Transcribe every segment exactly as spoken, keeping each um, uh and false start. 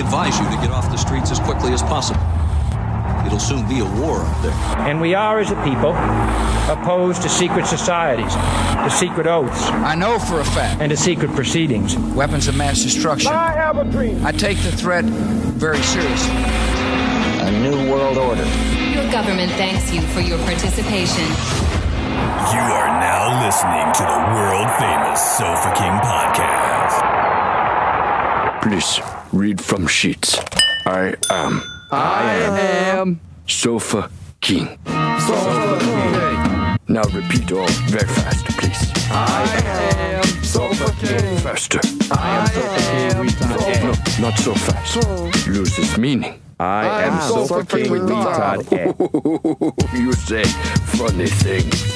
advise you to get off the streets as quickly as possible. It'll soon be a war up there. And we are, as a people, opposed to secret societies, to secret oaths. I know for a fact. And to secret proceedings. Weapons of mass destruction. I have a dream. I take the threat very seriously. A new world order. Your government thanks you for your participation. You are now listening to the world-famous Sofa King podcast. Please read from sheets. I am... I am Sofa King. Sofa King. Now repeat all very fast, please. I am Sofa King. Faster. I am Sofa King. No, not so fast. Loses meaning. I, I am Sofa King retard. You say funny things.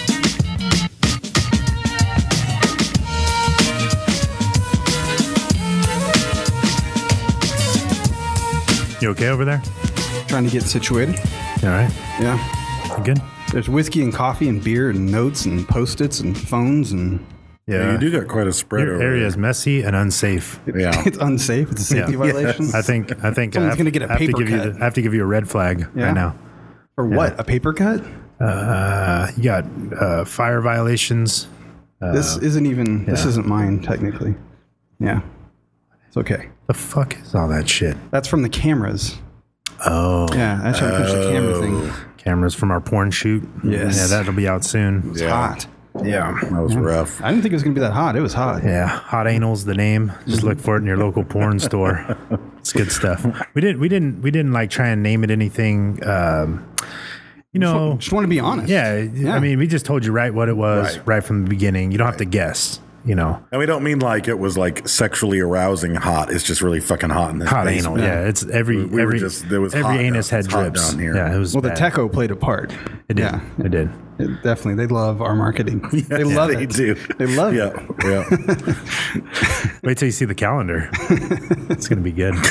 You okay over there? Trying to get situated. You all right? Yeah. You good? There's whiskey and coffee and beer and notes and Post-its and phones and... Yeah. yeah, you do got quite a spread Your over area there. is messy and unsafe. Yeah. It's unsafe. It's a safety Yeah. violation. Yes. I think I think Someone's I have, gonna get a I have to paper give you cut. the, I have to give you a red flag Yeah. right now. For what? Yeah. A paper cut? Uh, you got uh, fire violations. Uh, This isn't even... This yeah. isn't mine, technically. Yeah. It's okay. The fuck is all that shit? That's from the cameras. Oh. Yeah, I tried to push the camera thing. Cameras from our porn shoot. Yes. Yeah, that'll be out soon. It's Yeah. hot. Yeah. That was rough. I didn't think it was going to be that hot. It was hot. Yeah, Hot Anal's the name. Just look for it in your local porn store. It's good stuff. We didn't, we didn't, we didn't like try and name it anything. Um, you know, Just want to be honest. yeah, Yeah. I mean, we just told you right what it was Right. right, from the beginning. You don't have to guess. You know, And we don't mean like it was like sexually arousing hot. It's just really fucking hot in this hot basement. anal. Yeah, it's every We- we were every just- there was every hot anus down- had it's hot drips down here. Yeah, it was. Well, the bad. Techo played a part. It did. Yeah. It did. It definitely. They love our marketing. they love they it. do. They love yeah, it. Yeah. Wait till you see the calendar. It's gonna be good.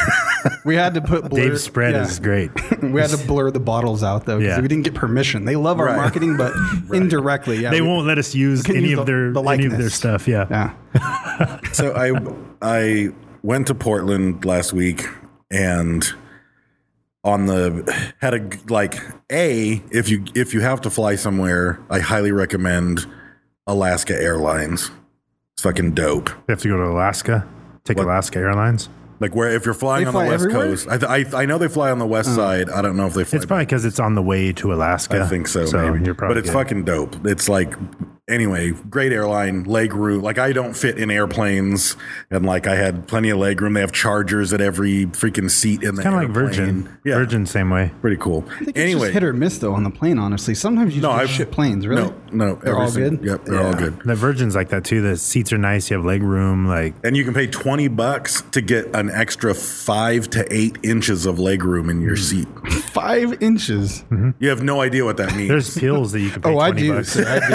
We had to put blur, Dave's spread yeah. is great. We had to blur the bottles out though because Yeah. we didn't get permission. They love our Right. marketing, but indirectly, yeah. They we- won't let us use couldn't any use of the- their the any of their likeness. stuff. Yeah. Yeah. So I I went to Portland last week and on the had a like a if you if you have to fly somewhere, I highly recommend Alaska Airlines. It's fucking dope. You have to go to Alaska. Take What? Alaska Airlines. Like where if you're flying They on fly the west everywhere? coast, I, I I know they fly on the west side. I don't know if they fly. It's probably because it's on the way to Alaska. I think so, So maybe. you're probably but it's good. fucking dope. It's like anyway, great airline, leg room. Like I don't fit in airplanes, and like I had plenty of leg room. They have chargers at every freaking seat in the kind of like airplane. Virgin. Yeah, Virgin, same way. pretty cool. I think it's Anyway, just hit or miss though on the plane. Honestly, sometimes you no, just I've get shit planes. Really? No, no, They're every all single- good? Yep, they're all good. The Virgin's like that too. The seats are nice. You have leg room. Like And you can pay twenty bucks to get an extra five to eight inches of leg room in your seat. Five inches. You have no idea what that means. there's pills that you can pay Oh, I twenty do. bucks. sir, I do.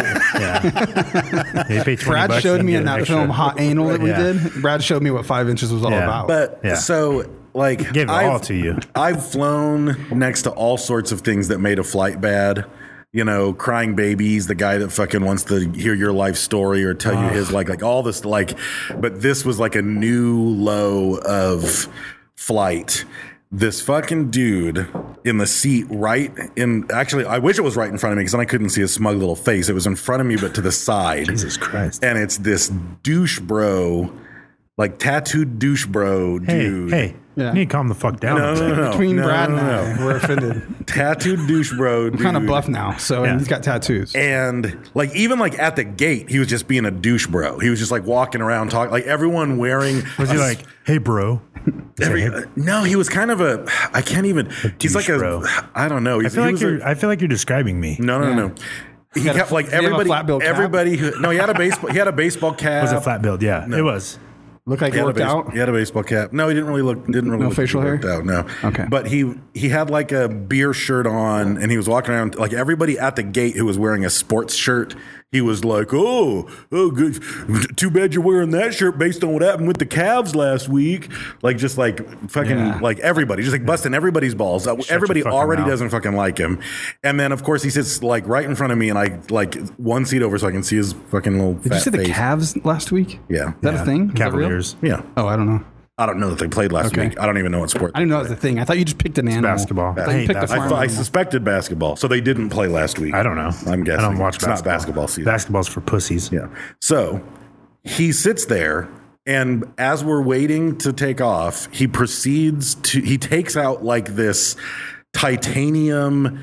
Yeah. You pay twenty Brad bucks showed and me get in an that extra- film Hot Anal that we Yeah. did. Brad showed me what five inches was all Yeah. about. But Yeah. so like Gave it I've- all to you. I've flown next to all sorts of things that made a flight bad. You know, crying babies, the guy that fucking wants to hear your life story or tell you his like like all this like but this was like a new low of flight. This fucking dude in the seat right in actually I wish it was right in front of me because then I couldn't see his smug little face. It was in front of me but to the side. Jesus Christ. And it's this douche bro, like tattooed douche bro Hey, dude. hey, Yeah. you need to calm the fuck down. No, up no, there. no, no. Between no, Brad no, and no. I, we're offended. Tattooed douche bro dude. I'm kind of buff now, so Yeah. and he's got tattoos. And like even like at the gate, he was just being a douche bro. He was just like walking around talking like everyone wearing. Was he a- like, hey, bro? every, no, he was kind of a. I can't even. He's like a. bro. I don't know. I He's, feel he like was you're. a, I feel like you're describing me. no, no, Yeah. no, no. He had a- kept like did he have a everybody. flat bill cap? Everybody who no, he had a baseball. He had a baseball cap. It was a flat build. Yeah, it was. Look like He he had, a worked base- out. he had a baseball cap. No, he didn't really look. Didn't really No look facial like he hair? worked out. No. Okay. But he he had like a beer shirt on, and he was walking around like everybody at the gate who was wearing a sports shirt. He was like, "Oh, oh, good. Too bad you're wearing that shirt based on what happened with the Cavs last week." Like just like fucking Yeah. like everybody, just like busting everybody's balls. Uh, everybody your fucking already mouth. doesn't fucking like him. And then of course he sits like right in front of me, and I like one seat over so I can see his fucking little. Did fat you say the face. Cavs last week? Yeah. Is that Yeah. a thing? Is that real? Cavaliers. Yeah. Oh, I don't know. I don't know that they played last Okay. week. I don't even know what sport. I didn't know that was the thing. I thought you just picked an animal. basketball. I I thought you hate picked a basketball. I, farm thought, I animal. suspected basketball, so they didn't play last week. I don't know. I'm guessing. I don't watch it's basketball. not basketball season. Basketball's for pussies. Yeah. So he sits there, and as we're waiting to take off, he proceeds to, he takes out like this titanium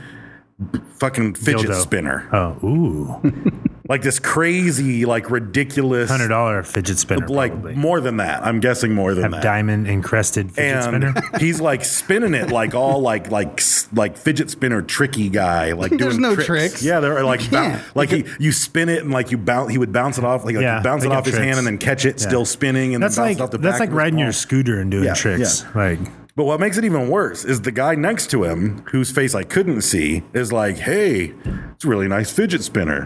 fucking fidget Dildo. spinner. Oh, ooh. Like this crazy, like ridiculous. one hundred dollars fidget spinner. Like probably. more than that. I'm guessing more than Have that. diamond encrusted fidget and spinner. he's like spinning it like all like like s- like fidget spinner tricky guy like There's doing no tricks. tricks. Yeah, they're like You bou- can't. like he, you spin it and like you bounce. He would bounce it off like, like Yeah, you bounce they it get off his tricks. hand and then catch it Yeah. still spinning and That's then bounce like it off the that's back like of his riding your palm. scooter and doing Yeah, tricks. yeah. Like But what makes it even worse is the guy next to him, whose face I couldn't see, is like, "Hey, it's a really nice fidget spinner."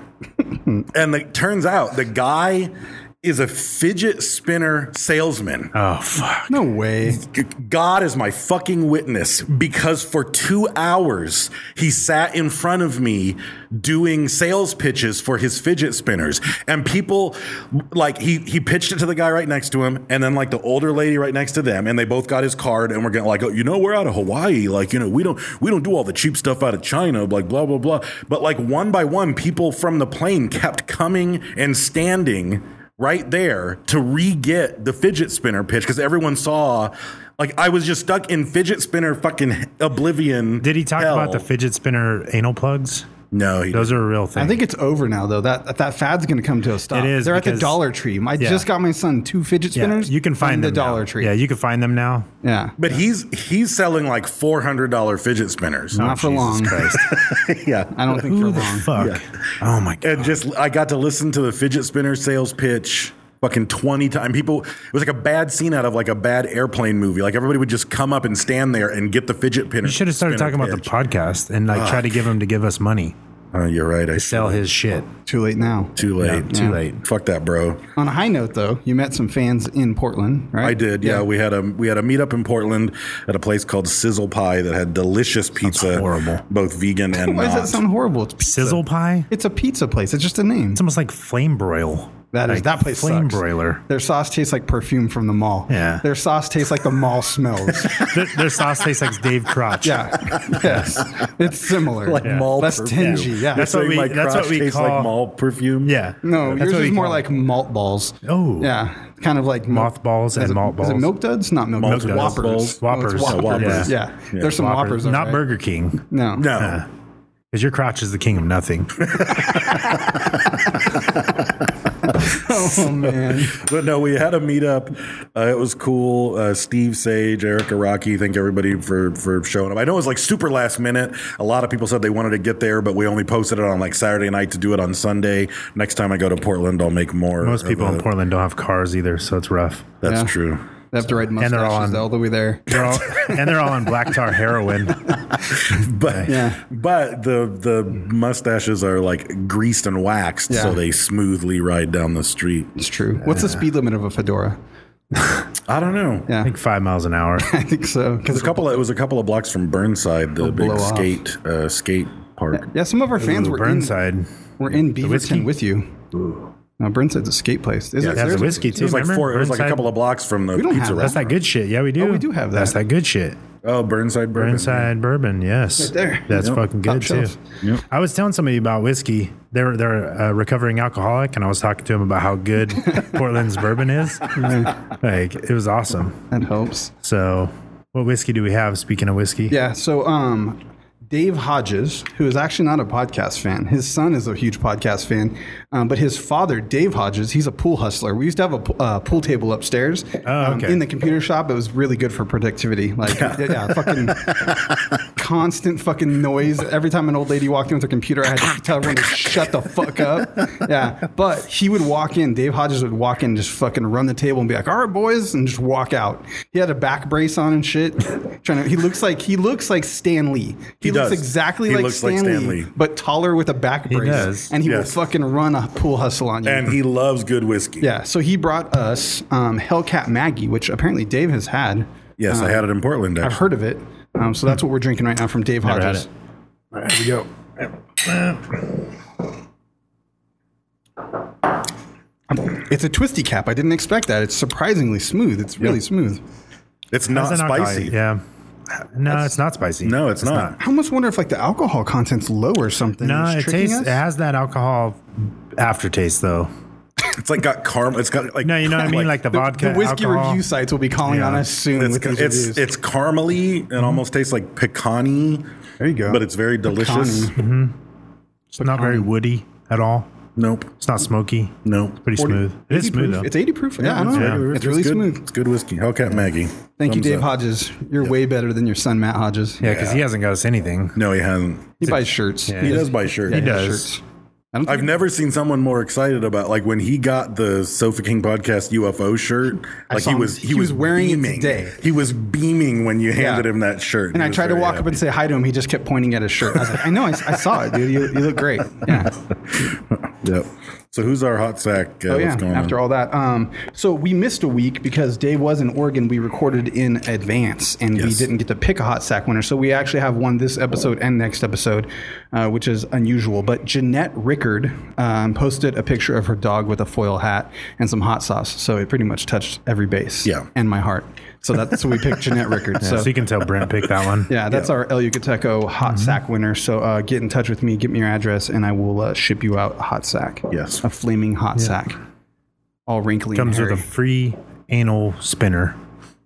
And it turns out the guy is a fidget spinner salesman. oh fuck. No way. G- God is my fucking witness, because for two hours he sat in front of me doing sales pitches for his fidget spinners, and people like he he pitched it to the guy right next to him, and then like the older lady right next to them, and they both got his card, and we're gonna like, oh, you know, we're out of Hawaii, like, you know, we don't we don't do all the cheap stuff out of China, like blah blah blah. But like one by one, people from the plane kept coming and standing right there to re-get the fidget spinner pitch, because everyone saw, like, I was just stuck in fidget spinner fucking oblivion. Did he talk hell. about the fidget spinner anal plugs? No, he Those are a real thing. I think it's over now, though. That that fad's going to come to a stop. It is, They're at the because- Dollar Tree. I Yeah. just got my son two fidget yeah, spinners. you can find from them the now. Dollar Tree. Yeah, you can find them now. Yeah. But he's he's selling like four hundred dollars fidget spinners. Not for Jesus long. Christ. Yeah. I don't think Who for the long. fuck? Oh my god. And just, I got to listen to the fidget spinner sales pitch fucking twenty times. People, it was like a bad scene out of like a bad airplane movie. Like everybody would just come up and stand there and get the fidget spinner. You should have started spinner talking about the pitch. podcast and like try to give him to give us money Oh, you're right. I to sell should. his shit. Too late now. Too late. Yeah, too late. Fuck that, bro. On a high note, though, you met some fans in Portland, right? I did. Yeah. we had a we had a meetup in Portland at a place called Sizzle Pie that had delicious pizza, horrible. both vegan and Why does not. that sound horrible? It's pizza. Sizzle pie? It's a pizza place. It's just a name. It's almost like flame broil. That is Like that place flame sucks. broiler. Their sauce tastes like perfume from the mall. Yeah. Their sauce tastes like the mall smells. their, their sauce tastes like Dave Crotch. Yeah. Yes. It's similar. Like Yeah. mall Less perfume. tingy. Yeah. That's You're what we- saying my that's what crotch we tastes call- like mall perfume. Yeah. No, That's yours what is we more call like it. malt balls. Oh. Yeah. Kind of like milk- Mothballs is and it- malt Is it balls. milk duds? Not milk, Malt duds. duds. Whoppers. Balls. Whoppers. Oh, it's Yeah, Whoppers. Whoppers. Yeah. Yeah. There's some Whoppers. Whoppers. all Not right. Burger King. No. No. Because your crotch is the king of nothing. Oh, man. But no, we had a meetup. Uh, it was cool. Uh, Steve Sage, Erica Rocky, thank everybody for, for showing up. I know it was like super last minute. A lot of people said they wanted to get there, but we only posted it on like Saturday night to do it on Sunday. Next time I go to Portland, I'll make more. Most of people a- in Portland don't have cars either, so it's rough. That's Yeah. true. They have to ride And they're all mustaches on- all the way there. They're all, and they're all on black tar heroin. But Yeah. but the the mustaches are like greased and waxed, Yeah. so they smoothly ride down the street. It's true. What's the speed limit of a fedora? I don't know. Yeah. I think five miles an hour. I think so. It was a couple. Of, it was a couple of blocks from Burnside, the It'll big blow off. skate uh, skate park. Yeah, some of our fans Ooh, were Burnside. in, were in whiskey? Beaverton with you. No, Burnside's a skate place. Is Yeah, it? it has a Seriously? whiskey, too. It was like Remember? four. It was like a Burnside? couple of blocks from the We don't pizza have that. That's restaurant. that good shit. Yeah, we do. Oh, we do have that. That's that good shit. Oh, Burnside bourbon. Burnside bourbon, yes. Right there. That's Yep. fucking Top good too. shelf. Yep. I was telling somebody about whiskey. They're they're a recovering alcoholic, and I was talking to him about how good Portland's bourbon is. Like it was awesome. That helps. So, what whiskey do we have? Speaking of whiskey, Yeah. So, um, Dave Hodges, who is actually not a podcast fan, his son is a huge podcast fan, um, but his father, Dave Hodges, he's a pool hustler. We used to have a p- uh, pool table upstairs Oh, um, okay. in the computer shop. It was really good for productivity. Like, yeah, yeah, fucking constant fucking noise. Every time an old lady walked in with her computer, I had to tell everyone to shut the fuck up. Yeah. But he would walk in, Dave Hodges would walk in, just fucking run the table and be like, all right, boys, and just walk out. He had a back brace on and shit. Trying to, he looks like, he looks like Stan Lee. He, He looks does. exactly He like, looks Stan, like Stan Lee, Lee. but taller with a back He brace. does. And he Yes. will fucking run a pool hustle on you. And he loves good whiskey. yeah. So he brought us um, Hellcat Maggie, which apparently Dave has had. Yes, I had it in Portland. Actually. I've heard of it. Um, so that's what we're drinking right now from Dave Never had Hodges. it. All right, here we go. It's a twisty cap. I didn't expect that. It's surprisingly smooth. It's really Yeah. smooth. It's not Has an alcohol- spicy. Yeah. No, it's not spicy. No, it's not. I almost wonder if like the alcohol content's low or something. No, It's it tricking tastes. us? It has that alcohol aftertaste though. It's like got caramel. It's got like No, you know what I mean, like the The, vodka. the whiskey alcohol. review sites will be calling Yeah. on us soon. It's with these it's, reviews. it's caramely and almost tastes like pecan-y. There you go. But it's very delicious. Pecan-y. It's not very woody at all. Nope. It's not smoky. Nope. Pretty smooth. It is eighty smooth proof. though. It's eighty proof. Yeah, I it's know. regular. It's really good. smooth. It's good whiskey. Hellcat Maggie. Thank you, Thumbs Dave up. Hodges. You're way better than your son, Matt Hodges. Yeah, because he hasn't got us anything. No, he hasn't. He buys shirts. Yeah. He does buy shirts. He He does. shirts. I don't I've think- never seen someone more excited about like when he got the Sofa King Podcast U F O shirt. I Like saw he him- was he, he was wearing it beaming. today. He was beaming when you handed Yeah. him that shirt. And He I was tried to very walk up happy. and say hi to him. He just kept pointing at his shirt. I was like, I know, I, I saw it, dude. You, you look great. Yeah. Yep. So who's our hot sack? Uh, Oh yeah. what's going After on? all that, um, so we missed a week because Dave was in Oregon. We recorded in advance, and we Yes. didn't get to pick a hot sack winner. So we actually have one this episode and next episode, uh, which is unusual. But Jeanette Rickard um, posted a picture of her dog with a foil hat and some hot sauce. So it pretty much touched every base. Yeah. And my heart. So that's so we picked Jeanette Rickard. Yeah, so. so you can tell Brent picked that one. Yeah, that's our El Yucateco hot Mm-hmm. sack winner. So uh, get in touch with me, give me your address, and I will uh, ship you out a hot sack. Yes. A flaming hot sack. All wrinkly Comes and with hairy. a free anal spinner.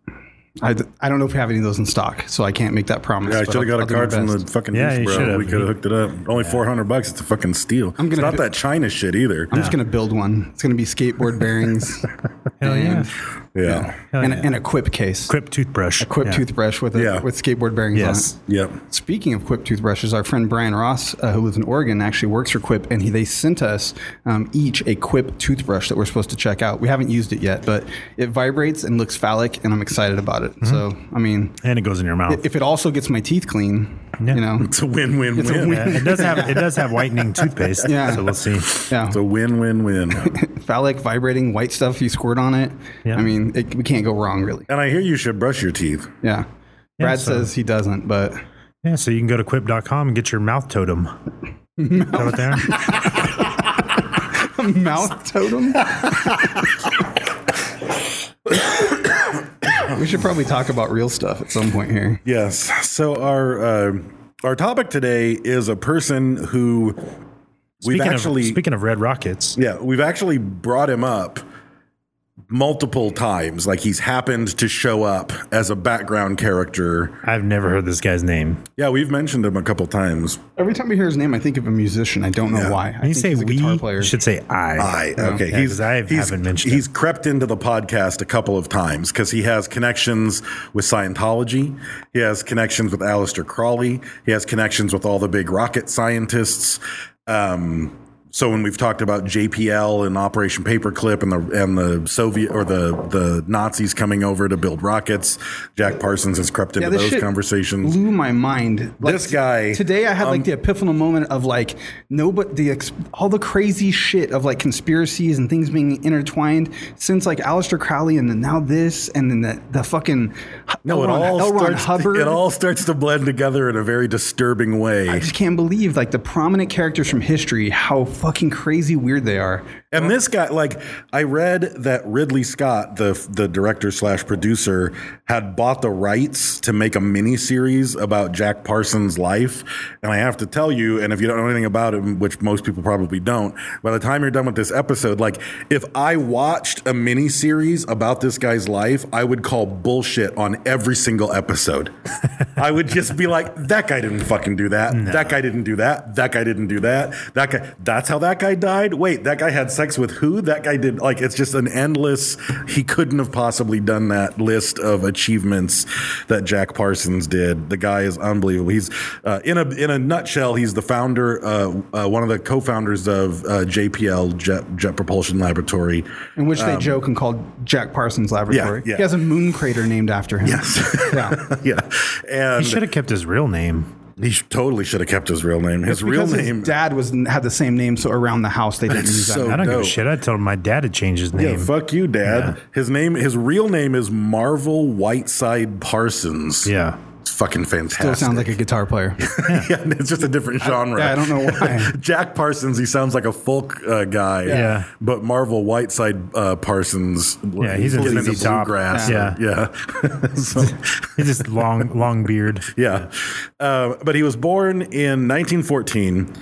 I, I don't know if we have any of those in stock, so I can't make that promise. Yeah, I but should have I'll- got a I'll do my card from the best. fucking Yeah, Juice you Bro. should've. We could have hooked it up. Only four hundred bucks. It's a fucking steal. I'm gonna it's not do- that China shit either. I'm just going to build one. It's going to be skateboard bearings Hell yeah. yeah. Hell and, yeah. and a Quip case. Quip toothbrush. A Quip Yeah. toothbrush with a, Yeah. with skateboard bearings Yes. on it. Yep. Speaking of Quip toothbrushes, our friend Brian Ross, uh, who lives in Oregon, actually works for Quip, and he, they sent us um, each a Quip toothbrush that we're supposed to check out. We haven't used it yet, but it vibrates and looks phallic, and I'm excited about it. So, I mean, And it goes in your mouth. if it also gets my teeth clean, Yeah. you know, It's a win-win-win. It's a win. Yeah, it does have it does have whitening toothpaste. Yeah. So we'll see. yeah, It's a win-win-win. phallic, vibrating, white stuff you squirt on it. Yeah. I mean, it, we can't go wrong, really. And I hear you should brush your teeth. Yeah. Brad so- says he doesn't, but Yeah, so you can go to quip dot com and get your mouth totem. Is that what they are? mouth totem. We should probably talk about real stuff at some point here. Yes. So our uh, our topic today is a person who we've Speaking actually of speaking of red rockets, yeah we've actually brought him up multiple times. Like he's happened to show up as a background character. I've never heard this guy's name. Yeah, we've mentioned him a couple times. Every time I hear his name, I think of a musician. I don't know Yeah. why. I When you think say he's a we, guitar player. you should say I. I okay. Yeah, he's 'cause I he's, haven't mentioned He's him. crept into the podcast a couple of times because he has connections with Scientology. He has connections with Aleister Crowley. He has connections with all the big rocket scientists. Um, so when we've talked about J P L and Operation Paperclip and the and the Soviet or the the Nazis coming over to build rockets, Jack Parsons has crept into Yeah, this those shit conversations. blew my mind. Like, This guy, today, I had um, like the epiphanal moment of like nobody, the ex- all the crazy shit of like conspiracies and things being intertwined since like Aleister Crowley and then now this and then the the fucking No, L. it Ron, all L. Ron starts. Hubbard. It all starts to blend together in a very disturbing way. I just can't believe like the prominent characters from history, how fucking crazy weird they are. And this guy, like, I read that Ridley Scott, the the director slash producer, had bought the rights to make a mini series about Jack Parsons' life. And I have to tell you, and if you don't know anything about him, which most people probably don't, by the time you're done with this episode, like, if I watched a mini series about this guy's life, I would call bullshit on every single episode. I would just be like, that guy didn't fucking do that. No. That guy didn't do that. That guy didn't do that. That guy. That's how that guy died. Wait, that guy had sex with who? That guy did. Like, it's just an endless. He couldn't have possibly done that list of achievements that Jack Parsons did. The guy is unbelievable. He's uh, in a in a nutshell. He's the founder, uh, uh, one of the co-founders of uh, J P L Jet, Jet Propulsion Laboratory, In which they joke and call Jack Parsons Laboratory. Um, yeah. He has a moon crater named after him. Yes. Yeah. yeah, and He should have kept his real name. he sh- totally should have kept his real name. His It's real because name. his dad was had the same name, so around the house they didn't That's use that. so name. I don't give dope. a shit. I told him my dad had changed his name. Yeah, fuck you, Dad. Yeah. His name, his real name is Marvel Whiteside Parsons. Yeah. It's fucking fantastic. Still sounds like a guitar player. Yeah, it's just a different genre. I, I don't know why. Jack Parsons, he sounds like a folk uh, guy. Yeah. But Marvel Whiteside uh, Parsons, Yeah, he's a into Z Z Top. bluegrass. Yeah. Yeah. So, He's just long, long beard. yeah. Uh, but he was born in nineteen fourteen.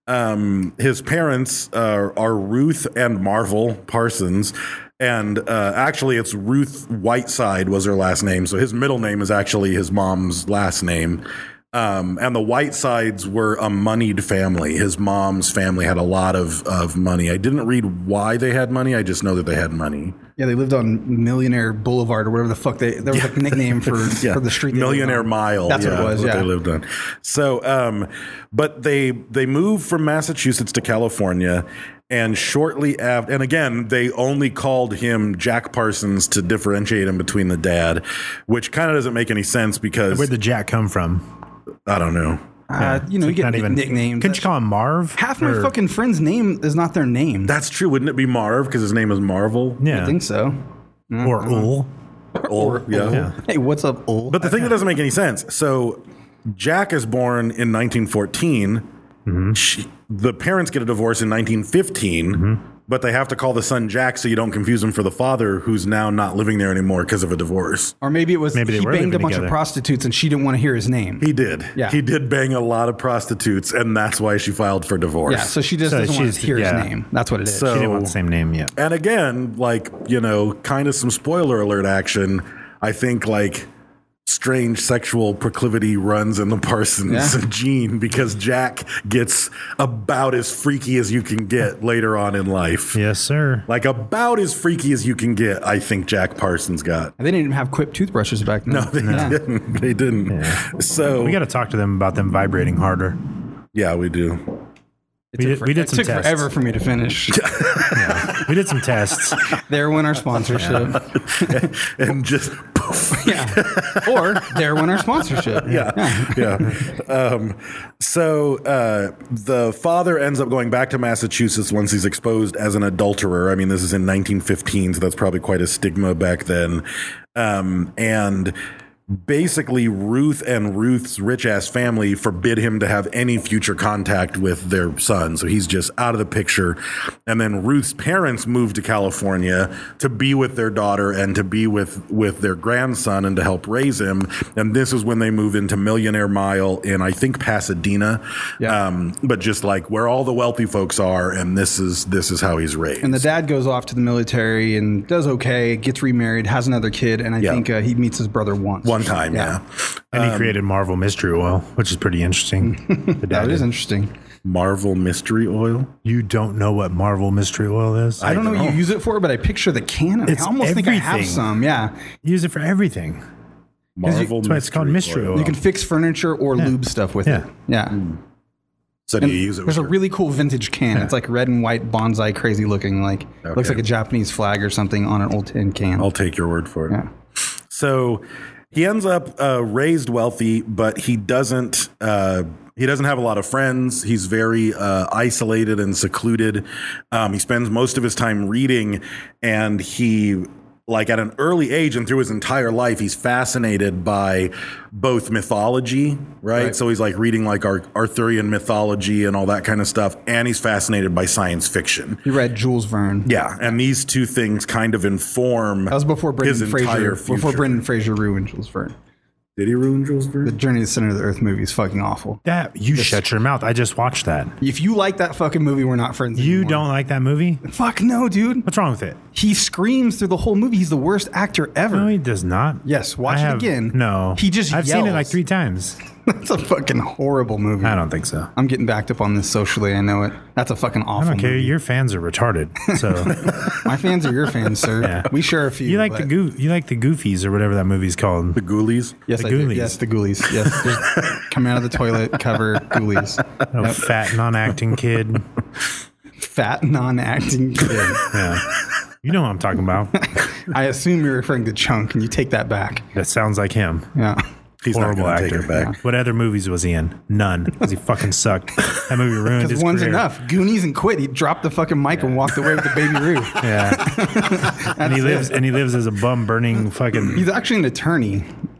Um, his parents uh, are Ruth and Marvel Parsons. And uh, actually, it's Ruth Whiteside was her last name. So his middle name is actually his mom's last name. Um, and the Whitesides were a moneyed family. His mom's family had a lot of, of money. I didn't read why they had money. I just know that they had money. Yeah, they lived on Millionaire Boulevard or whatever the fuck they. There was like a nickname for, Yeah. for the street. they lived Millionaire on. Mile. That's yeah, what it was. Yeah, they lived on. So, um, but they they moved from Massachusetts to California, and shortly after, and again, they only called him Jack Parsons to differentiate him between the dad, which kind of doesn't make any sense because Where'd the Jack come from? I don't know. Uh, you know, you It's get not nick- even- nicknames. Couldn't you call him Marv? Half my Or- fucking friends' name is not their name. That's true. Wouldn't it be Marv because his name is Marvel? Yeah. I think so. Or Ul. Or, yeah. Yeah. Hey, what's up, old? But the thing that doesn't make any sense. So Jack is born in nineteen fourteen. She, the parents get a divorce in nineteen fifteen, but they have to call the son Jack so you don't confuse him for the father who's now not living there anymore because of a divorce. Or maybe it was Maybe they he were banged a living bunch together. of prostitutes and she didn't want to hear his name. He did. Yeah. He did bang a lot of prostitutes, and that's why she filed for divorce. Yeah, so she just So doesn't want she's- to hear yeah. his name. That's what it is. So- She didn't want the same name yet. And again, like, you know, kind of some spoiler alert action. I think, like, strange sexual proclivity runs in the Parsons Yeah. gene because Jack gets about as freaky as you can get later on in life. Yes, sir. Like, about as freaky as you can get, I think Jack Parsons got. they didn't even have Quip toothbrushes back then. No, they Yeah. didn't. They didn't. So, We got to talk to them about them vibrating harder. yeah, we do. It We took did, for- we did it some took tests. forever for me to finish. We did some tests. There went our sponsorship. And just poof. Yeah. Or there went our sponsorship. yeah, yeah. Um, so uh, the father ends up going back to Massachusetts once he's exposed as an adulterer. I mean, this is in nineteen fifteen, so that's probably quite a stigma back then. Um, and basically, Ruth and Ruth's rich ass family forbid him to have any future contact with their son. So he's just out of the picture. And then Ruth's parents moved to California to be with their daughter and to be with, with their grandson and to help raise him. And this is when they move into Millionaire Mile in, I think, Pasadena. Yeah. Um, but just like where all the wealthy folks are. And this is, this is how he's raised. And the dad goes off to the military and does okay, gets remarried, has another kid, and I Yeah. think uh, he meets his brother once. One time, yeah. And he created Marvel Mystery Oil, which is pretty interesting. The dad That is did. interesting. Marvel Mystery Oil. You don't know what Marvel Mystery Oil is? I don't know what you use it for, but I picture the can. And It's I almost think I have everything. some. Yeah. Use it for everything. Marvel That's why it's called Mystery Oil. You can fix furniture or Yeah. lube stuff with Yeah. it. Yeah. So do And you use it? there's with a your- really cool vintage can. It's like red and white bonsai crazy looking. Like looks Okay. like a Japanese flag or something on an old tin can. I'll take your word for it. Yeah. So he ends up uh, raised wealthy, but he doesn't. Uh, he doesn't have a lot of friends. He's very uh, isolated and secluded. Um, he spends most of his time reading, and he. Like at an early age and through his entire life, he's fascinated by both mythology, right? Right. So he's like reading like Ar- Arthurian mythology and all that kind of stuff. And he's fascinated by science fiction. You read Jules Verne. Yeah. And these two things kind of inform That was before his Brendan entire Fraser. future. Before Brendan Fraser ruined Jules Verne. Did he ruin Jules The Verne? Journey to the Center of the Earth movie is fucking awful. That you shut your mouth. I just watched that. If you like that fucking movie, we're not friends You anymore. don't like that movie? Fuck no, dude. What's wrong with it? He screams through the whole movie. He's the worst actor ever. No, he does not. Yes, watch I it have- again. No, He just I've seen it yells. like three times. That's a fucking horrible movie. I don't think so. I'm getting backed up on this socially. I know it. That's a fucking awful I don't care. movie. Your fans are retarded. So My fans are your fans, sir. Yeah. We share a few. you like the but- goo. You like the Goofies or whatever that movie's called. The Ghoulies? Yes, the I do. Ghoulies. Yes, the Ghoulies. Yes, There's- coming out of the toilet cover Ghoulies. No fat non-acting kid. Fat non-acting kid. Yeah, you know what I'm talking about. I assume you're referring to Chunk, and you take that back. That sounds like him. Yeah. He's Horrible not going to actor. take it back. What other movies was he in? None, because he fucking sucked. That movie ruined Because his one's career. enough. Goonies and quit. He dropped the fucking mic and walked away with the baby Ruth. Yeah, and he That's lives it. and he lives as a bum burning fucking. He's actually an attorney.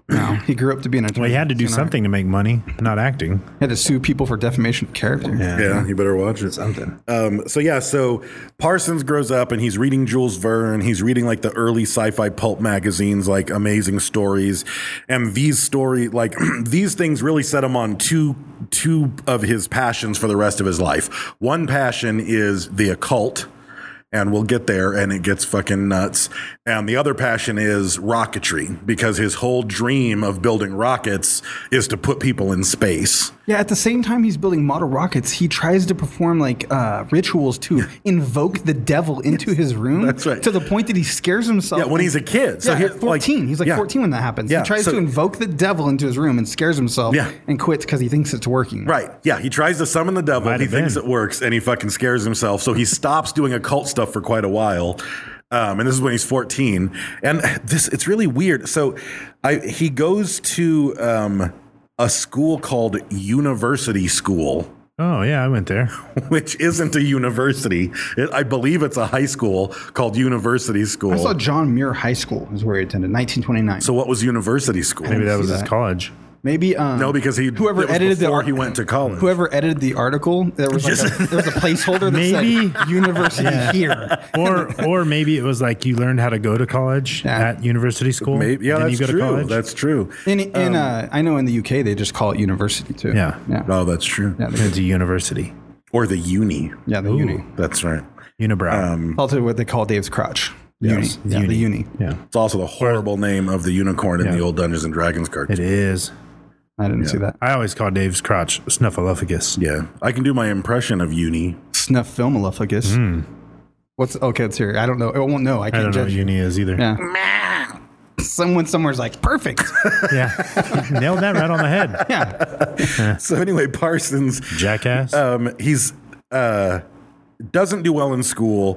No, he grew up to be an attorney. Well, he had to do It's an art. something to make money, not acting. He had to sue people for defamation of character. Yeah, you better watch it. Something. Um, so yeah, so Parsons grows up and he's reading Jules Verne. He's reading like the early sci-fi pulp magazines, like Amazing Stories, and these story like these things really set him on two two of his passions for the rest of his life. One passion is the occult. And we'll get there, and it gets fucking nuts. And the other passion is rocketry, because his whole dream of building rockets is to put people in space. Yeah, at the same time he's building model rockets, he tries to perform like uh, rituals to invoke the devil into his room. That's right. To the point that he scares himself. Yeah, when he's a kid. So yeah, he- at fourteen. like- he's like yeah. fourteen when that happens. Yeah, He tries so- to invoke the devil into his room and scares himself Yeah. and quits because he thinks it's working. Right. Yeah. He tries to summon the devil. Might He have thinks been. it works, and he fucking scares himself. So he stops doing occult stuff for quite a while. Um, and this is when he's fourteen. And this, it's really weird. So I, he goes to um, a school called University School, Oh, yeah, I went there. which isn't a university. It, I believe it's a high school called University School. I saw John Muir High School is where he attended, nineteen twenty-nine. So what was University School? Maybe that was see his that. college. Maybe um, No, because he whoever it was edited the before art- he went to college. Whoever edited the article, there was like a, there was a placeholder that Maybe. said university Yeah. here. Or or maybe it was like you learned how to go to college Yeah. at university school. Maybe, yeah, then that's you go true. to college. That's true. In, in uh, I know in the U K they just call it university too. Yeah. yeah, Oh, that's true. yeah. they- It's a university. Or the uni. Yeah, the Ooh. uni. That's right. Unibrow. Also, what they call Dave's crotch. Yes. Uni. Yeah, the uni. yeah, It's also the horrible name of the unicorn in Yeah. the old Dungeons and Dragons cartoon. it is. I didn't see that. I always call Dave's crotch Snuffleupagus. Yeah, I can do my impression of uni. Snuff filmalophagus. What's okay? Let's hear. it. I don't know. I won't know. I I can't don't know what judge. uni is either. Yeah. Someone somewhere's like perfect. Yeah. Nailed that right on the head. Yeah. So anyway, Parsons, Jackass. um, he's uh, doesn't do well in school,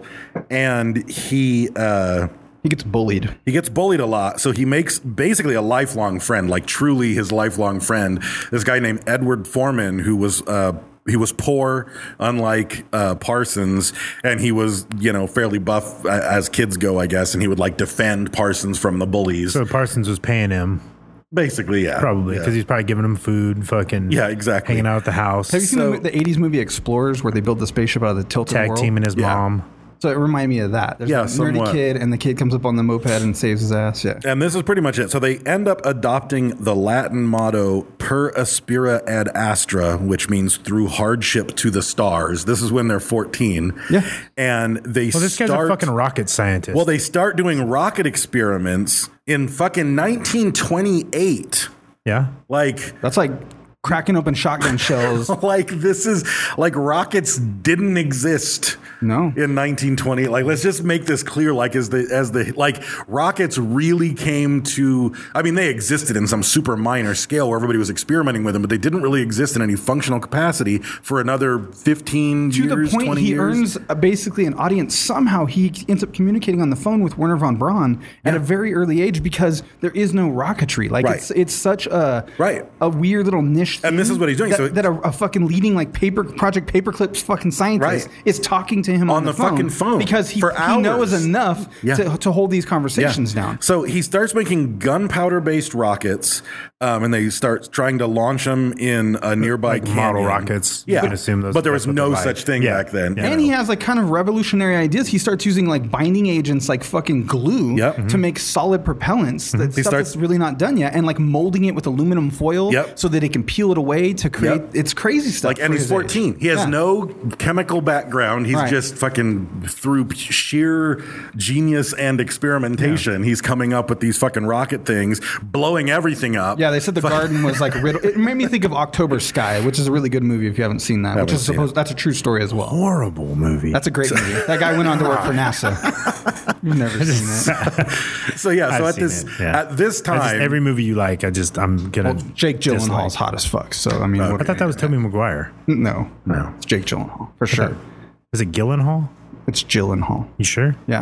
and he uh, He gets bullied. he gets bullied a lot. So he makes basically a lifelong friend, like truly his lifelong friend. This guy named Edward Foreman, who was. Uh, He was poor, unlike uh, Parsons, and he was, you know, fairly buff uh, as kids go, I guess. And he would like defend Parsons from the bullies. so Parsons was paying him Basically, yeah, probably because yeah. he's probably giving him food, fucking Yeah, exactly. hanging out at the house, Have you seen So- the, the eighties movie Explorers where they build the spaceship out of the tilted tag world? teaming his Yeah. mom. So it reminded me of that. There's Yeah, a nerdy somewhat. kid, and the kid comes up on the moped and saves his ass. Yeah. And this is pretty much it. So they end up adopting the Latin motto "Per aspera ad astra," which means "through hardship to the stars." This is when they're fourteen. Yeah. And they Well, this start. guy's a fucking rocket scientist. well, they start doing rocket experiments in fucking nineteen twenty-eight. yeah. Like. That's like cracking open shotgun shells. Like this is like rockets didn't exist No. in nineteen twenty. Like let's just make this clear. Like as the as the like rockets really came to. I mean, they existed in some super minor scale where everybody was experimenting with them, but they didn't really exist in any functional capacity for another fifteen To years, the point twenty he years. earns uh, basically an audience. Somehow he ends up communicating on the phone with Werner von Braun at a very early age because there is no rocketry. Like Right. it's it's such a Right. a weird little niche. And this thing is what he's doing, That, so- that a, a fucking leading like paper Project Paperclip's fucking scientist Right. is talking to him on, On the phone fucking phone because he, for he knows hours. enough Yeah. to, to hold these conversations down. So he starts making gunpowder based rockets, um, and they start trying to launch them in a nearby Like model canyon. rockets. You Yeah, could assume those- but there was that's what no they're like. such thing Yeah. back then. Yeah. And he has like kind of revolutionary ideas. He starts using like binding agents like fucking glue Yep. to make solid propellants. That He stuff starts- that's really not done yet. And like molding it with aluminum foil Yep. so that it can peel it away to create Yep. it's crazy stuff. Like, and for he's his fourteen. age. He has Yeah. no chemical background. He's Right. just fucking through sheer genius and experimentation. He's coming up with these fucking rocket things, blowing everything up. Yeah, they said the Fuck- garden was like riddled. It made me think of October Sky, which is a really good movie if you haven't seen that. Which Haven't is seen supposed it. that's a true story as well. Horrible movie. That's a great movie. That guy went on to work for NASA. You've never seen it. So yeah, so I've at seen this it, yeah. at this I time, just- every movie you like, I just I'm gonna. Well, Jake Gyllenhaal's dislike. hot as fuck. So I mean, what I thought that was Tobey Maguire. no, No. it's Jake Gyllenhaal for sure. Is it Gyllenhaal? It's Gyllenhaal. You sure? Yeah.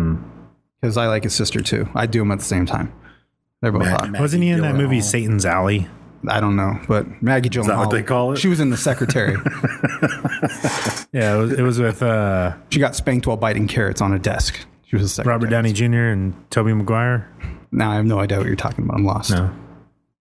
Because I like his sister too. I do them at the same time. They're both Matt- hot. Matt- Wasn't he in that Gyllenhaal. movie Satan's Alley? I don't know, but Maggie Gyllenhaal. that what they call it? She was in The Secretary. Yeah, it was, it was with uh, She got spanked while biting carrots on a desk. She was a secretary. Robert Downey Junior and Tobey Maguire. Now I have no idea what you're talking about. I'm lost. No.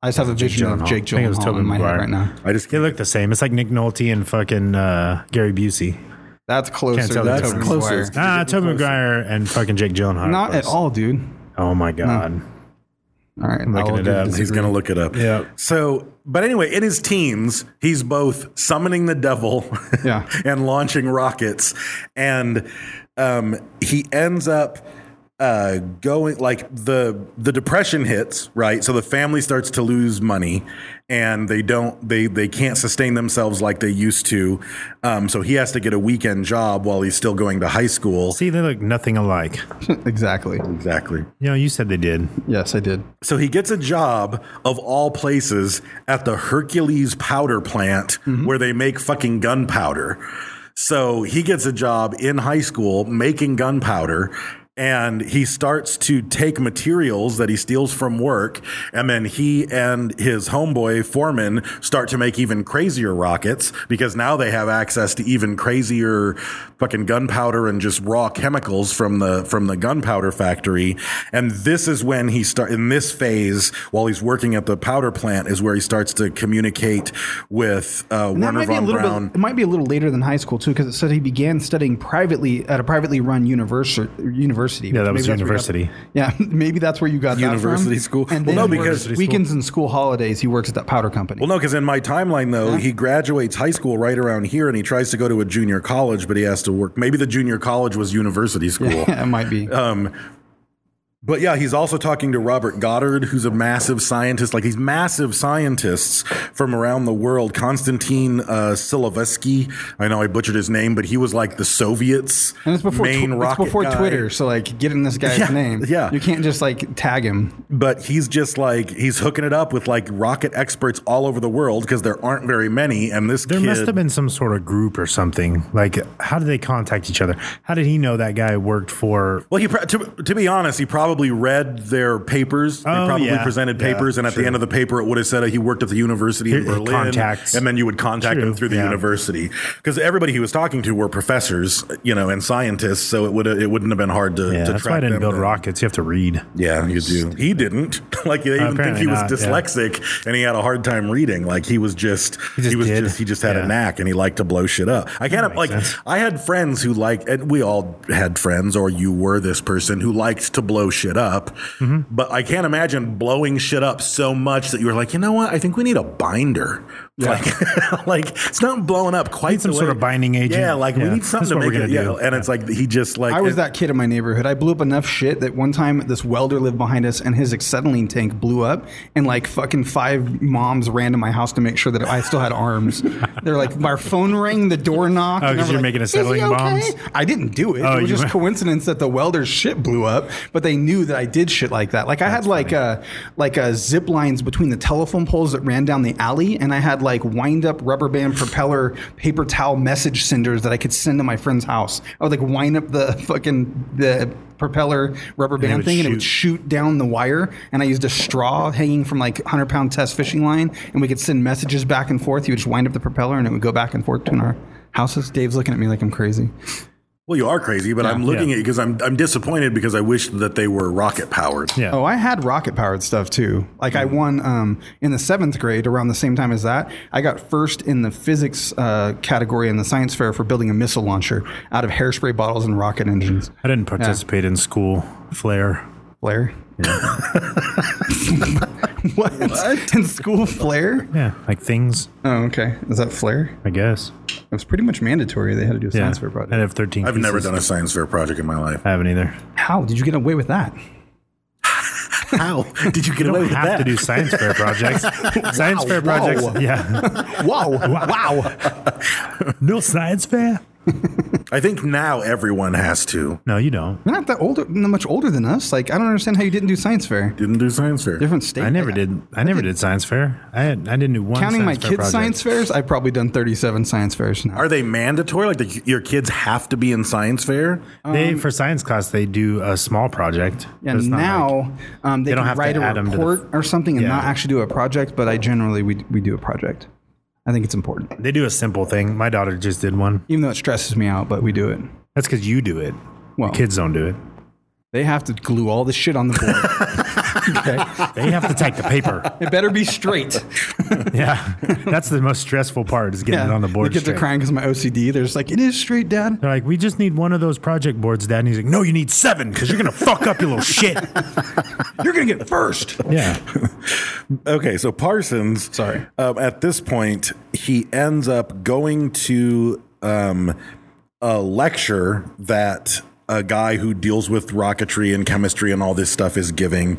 I just have a vision of Jake I think it was Gyllenhaal Tobey in my head Maguire. right now. I just They look the same. It's like Nick Nolte and fucking uh, Gary Busey. That's closer Can't tell than the Tobey difference. Maguire. Ah, Tobey Maguire and fucking Jake Gyllenhaal. Not at close. all, dude. Oh my god. All right, I'm looking I'll it agree to up. He's disagree. going to look it up. Yeah. So, but anyway, in his teens, he's both summoning the devil Yeah. and launching rockets. And um, he ends up uh, going like the the depression hits, right? So the family starts to lose money and they don't they they can't sustain themselves like they used to. Um, so he has to get a weekend job while he's still going to high school. See, they look nothing alike. Exactly. Exactly. You know, you said they did. Yes, I did. So he gets a job of all places at the Hercules powder plant where they make fucking gunpowder. So he gets a job in high school making gunpowder. And he starts to take materials that he steals from work, and then he and his homeboy Foreman start to make even crazier rockets because now they have access to even crazier fucking gunpowder and just raw chemicals from the from the gunpowder factory. And this is when he start in this phase while he's working at the powder plant is where he starts to communicate with uh, And that Werner might be a von little Braun. bit. It might be a little later than high school too, because it said he began studying privately at a privately run university. University. Yeah, that Maybe was that's where you got- university. yeah, maybe that's where you got University that from. school. And Well, then no, he works because- weekends and school holidays, he works at that powder company. Well, no, because in my timeline, though, he graduates high school right around here, and he tries to go to a junior college, but he has to work. Maybe the junior college was university school. Yeah, it might be. Um, but yeah, he's also talking to Robert Goddard, who's a massive scientist. Like these massive scientists from around the world. Konstantin uh, Silovetsky. I know I butchered his name, but he was like the Soviets' and it's before main tw- it's rocket before guy. Twitter, so like get in this guy's Yeah, name. yeah. you can't just like tag him. But he's just like he's hooking it up with like rocket experts all over the world because there aren't very many. And this There kid, must have been some sort of group or something. Like, how did they contact each other? How did he know that guy worked for? Well, he pro- to, to be honest, he probably read their papers. They Oh, probably yeah. presented Yeah, papers, and at true. the end of the paper, it would have said he worked at the university in Here- Berlin. contacts. And then you would contact True, him through the yeah. university because everybody he was talking to were professors, you know, and scientists. So it would it wouldn't have been hard to. Yeah, to that's track why I didn't them build down. rockets. You have to read. Yeah, you do. He didn't. Like they even think Apparently he was not, yeah. dyslexic and he had a hard time reading. Like he was just He just was did. just he just had Yeah. a knack and he liked to blow shit up. I can't makes like sense. I had friends who like and we all had friends or you were this person who liked to blow shit up. Mm-hmm. But I can't imagine blowing shit up so much that you were like, you know what? I think we need a binder. Like, like it's not blowing up quite Need some the sort way- of binding agent. Yeah, like we Yeah, need something that's to what make we're it. gonna Yeah, do. and it's like he just like I was it- that kid in my neighborhood. I blew up enough shit that one time this welder lived behind us and his acetylene tank blew up and like fucking five moms ran to my house to make sure that I still had arms. They're like, our phone rang, the door knocked. Oh, and 'cause they were you're like, making "Is he acetylene okay?" bombs? I didn't do it. Oh, it was you- just coincidence that the welder's shit blew up, but they knew that I did shit like that. Like I had like a like a zip lines between the telephone poles that ran down the alley, and I had like wind up rubber band propeller paper towel message senders that I could send to my friend's house. I would like wind up the fucking the propeller rubber it band would thing and it would shoot. shoot down the wire, and I used a straw hanging from like one hundred pound test fishing line, and we could send messages back and forth. You would just wind up the propeller and it would go back and forth between our houses. Dave's looking at me like I'm crazy. Well, you are crazy, but Yeah. I'm looking Yeah. at you because I'm I'm disappointed because I wish that they were rocket powered. Yeah. Oh, I had rocket powered stuff too. Like I won um, in the seventh grade around the same time as that. I got first in the physics uh, category in the science fair for building a missile launcher out of hairspray bottles and rocket engines. I didn't participate in school flare. Flare? what? In school flare? Yeah, like things, Oh, okay. Is that flare? I guess. It was pretty much mandatory. They had to do a Yeah, science fair project. I'd have thirteen. I've never pieces. done a science fair project in my life. I haven't either. How did you get away with that? How did you get You away don't with have that? to do science fair projects. Science fair projects. Wow. Yeah. Wow! Wow! No science fair. I think now everyone has to. No, you don't. You're not that older, not much older than us. Like I don't understand how you didn't do science fair. Didn't do science fair. Different state. I never did. I never did science fair. I had, I didn't do one. Counting my science fair kids' project. science fairs, I've probably done thirty-seven science fairs now. Are they mandatory? Like the, your kids have to be in science fair? They for science class they do a small project. Yeah, but it's not now like- um, they, they don't can have to write a add 'em to the report f- or something and Yeah. not actually do a project. But I generally we we do a project. I think it's important, they do a simple thing. My daughter just did one. even though it stresses me out. But we do it. That's because you do it. Well, Kids don't do it. They have to glue all the shit on the board. Okay. They have to take the paper. It better be straight. Yeah, that's the most stressful part is getting it on the board. The kids straight. are crying because of my O C D. They're just like, it is straight, Dad. They're like, we just need one of those project boards, Dad. And he's like, no, you need seven because you're gonna fuck up, you little shit. You're gonna get first. Yeah. Okay, so Parsons, Sorry. um, at this point, he ends up going to um, a lecture that a guy who deals with rocketry and chemistry and all this stuff is giving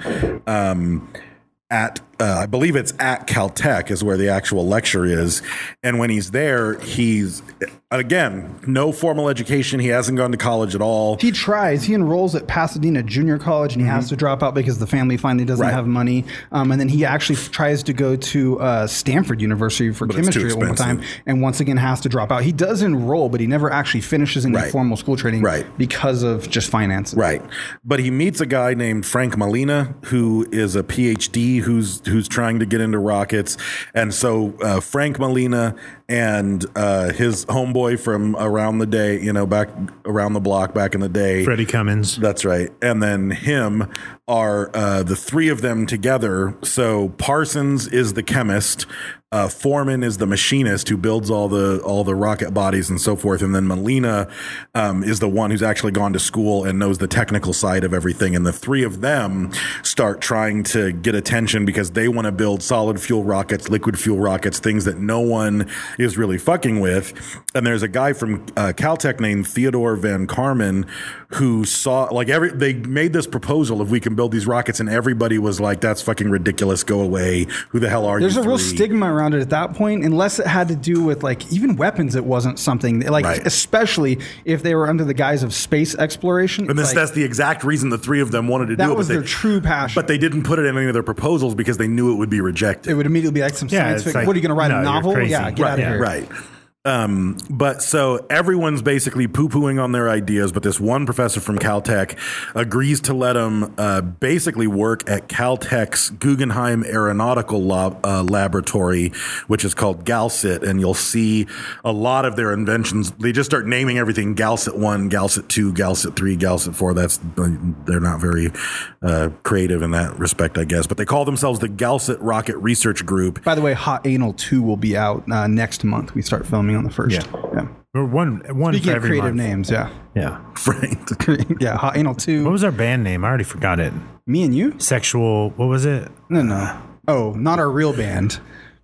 um, at, uh, I believe it's at Caltech is where the actual lecture is. And when he's there, he's, again, no formal education. He hasn't gone to college at all. He tries. He enrolls at Pasadena Junior College, and he has to drop out because the family finally doesn't Right. have money. Um, and then he actually f- tries to go to uh, Stanford University for But it's too chemistry at one time, expensive. and once again has to drop out. He does enroll, but he never actually finishes any Right. formal school training Right. because of just finances. Right. But he meets a guy named Frank Molina, who is a P H D who's who's trying to get into rockets. And so uh, Frank Molina and uh, his homeboy from around the day, you know, back around the block back in the day. Freddie Cummins. That's right. And then him are uh, the three of them together. So Parsons is the chemist. Uh, Foreman is the machinist who builds all the all the rocket bodies and so forth, and then Molina um, is the one who's actually gone to school and knows the technical side of everything. And the three of them start trying to get attention because they want to build solid fuel rockets, liquid fuel rockets, things that no one is really fucking with. And there's a guy from uh, Caltech named Theodore Van Carmen who saw like every they made this proposal if we can build these rockets, and everybody was like, "That's fucking ridiculous. Go away. Who the hell are There's you?" a real three?" stigma around it at that point, unless it had to do with like even weapons. It wasn't something like, Right. especially if they were under the guise of space exploration. And this, It's like, that's the exact reason the three of them wanted to that do it. was but they- their true passion. But they didn't put it in any of their proposals because they knew it would be rejected. it would immediately be like some Yeah, science it's fiction. like, What are you going to write no, a you're novel? crazy. Yeah, get Right, out of yeah. here. Right. Um, but so everyone's basically poo-pooing on their ideas, but this one professor from Caltech agrees to let him uh, basically work at Caltech's Guggenheim Aeronautical Lab, uh, Laboratory, which is called GALCIT, and you'll see a lot of their inventions. They just start naming everything GALCIT one, GALCIT two, GALCIT three, GALCIT four. That's they're not very uh, creative in that respect, I guess. But they call themselves the GALCIT Rocket Research Group. By the way, Hot Anal two will be out uh, next month. We start filming on the first. Yeah. yeah. Or one, one Speaking for of every creative month. names, yeah. Yeah. Frank. yeah, Hot Anal two. What was our band name? I already forgot it. Me and you? Sexual. What was it? No, no. Oh, not our real band.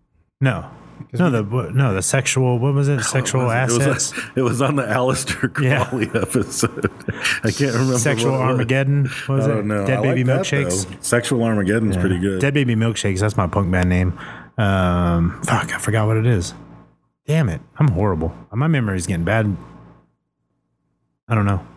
No. No, the what- no the sexual. What was it? Sexual It was, assets. it was on the Aleister Yeah. Crowley episode. I can't remember. Sexual what it was. Armageddon. What was I it? don't know. Dead I Baby like that, Milkshakes. though. Sexual Armageddon's pretty good. Dead Baby Milkshakes. That's my punk band name. Um, fuck, I forgot what it is. Damn it, I'm horrible. My memory's getting bad. I don't know.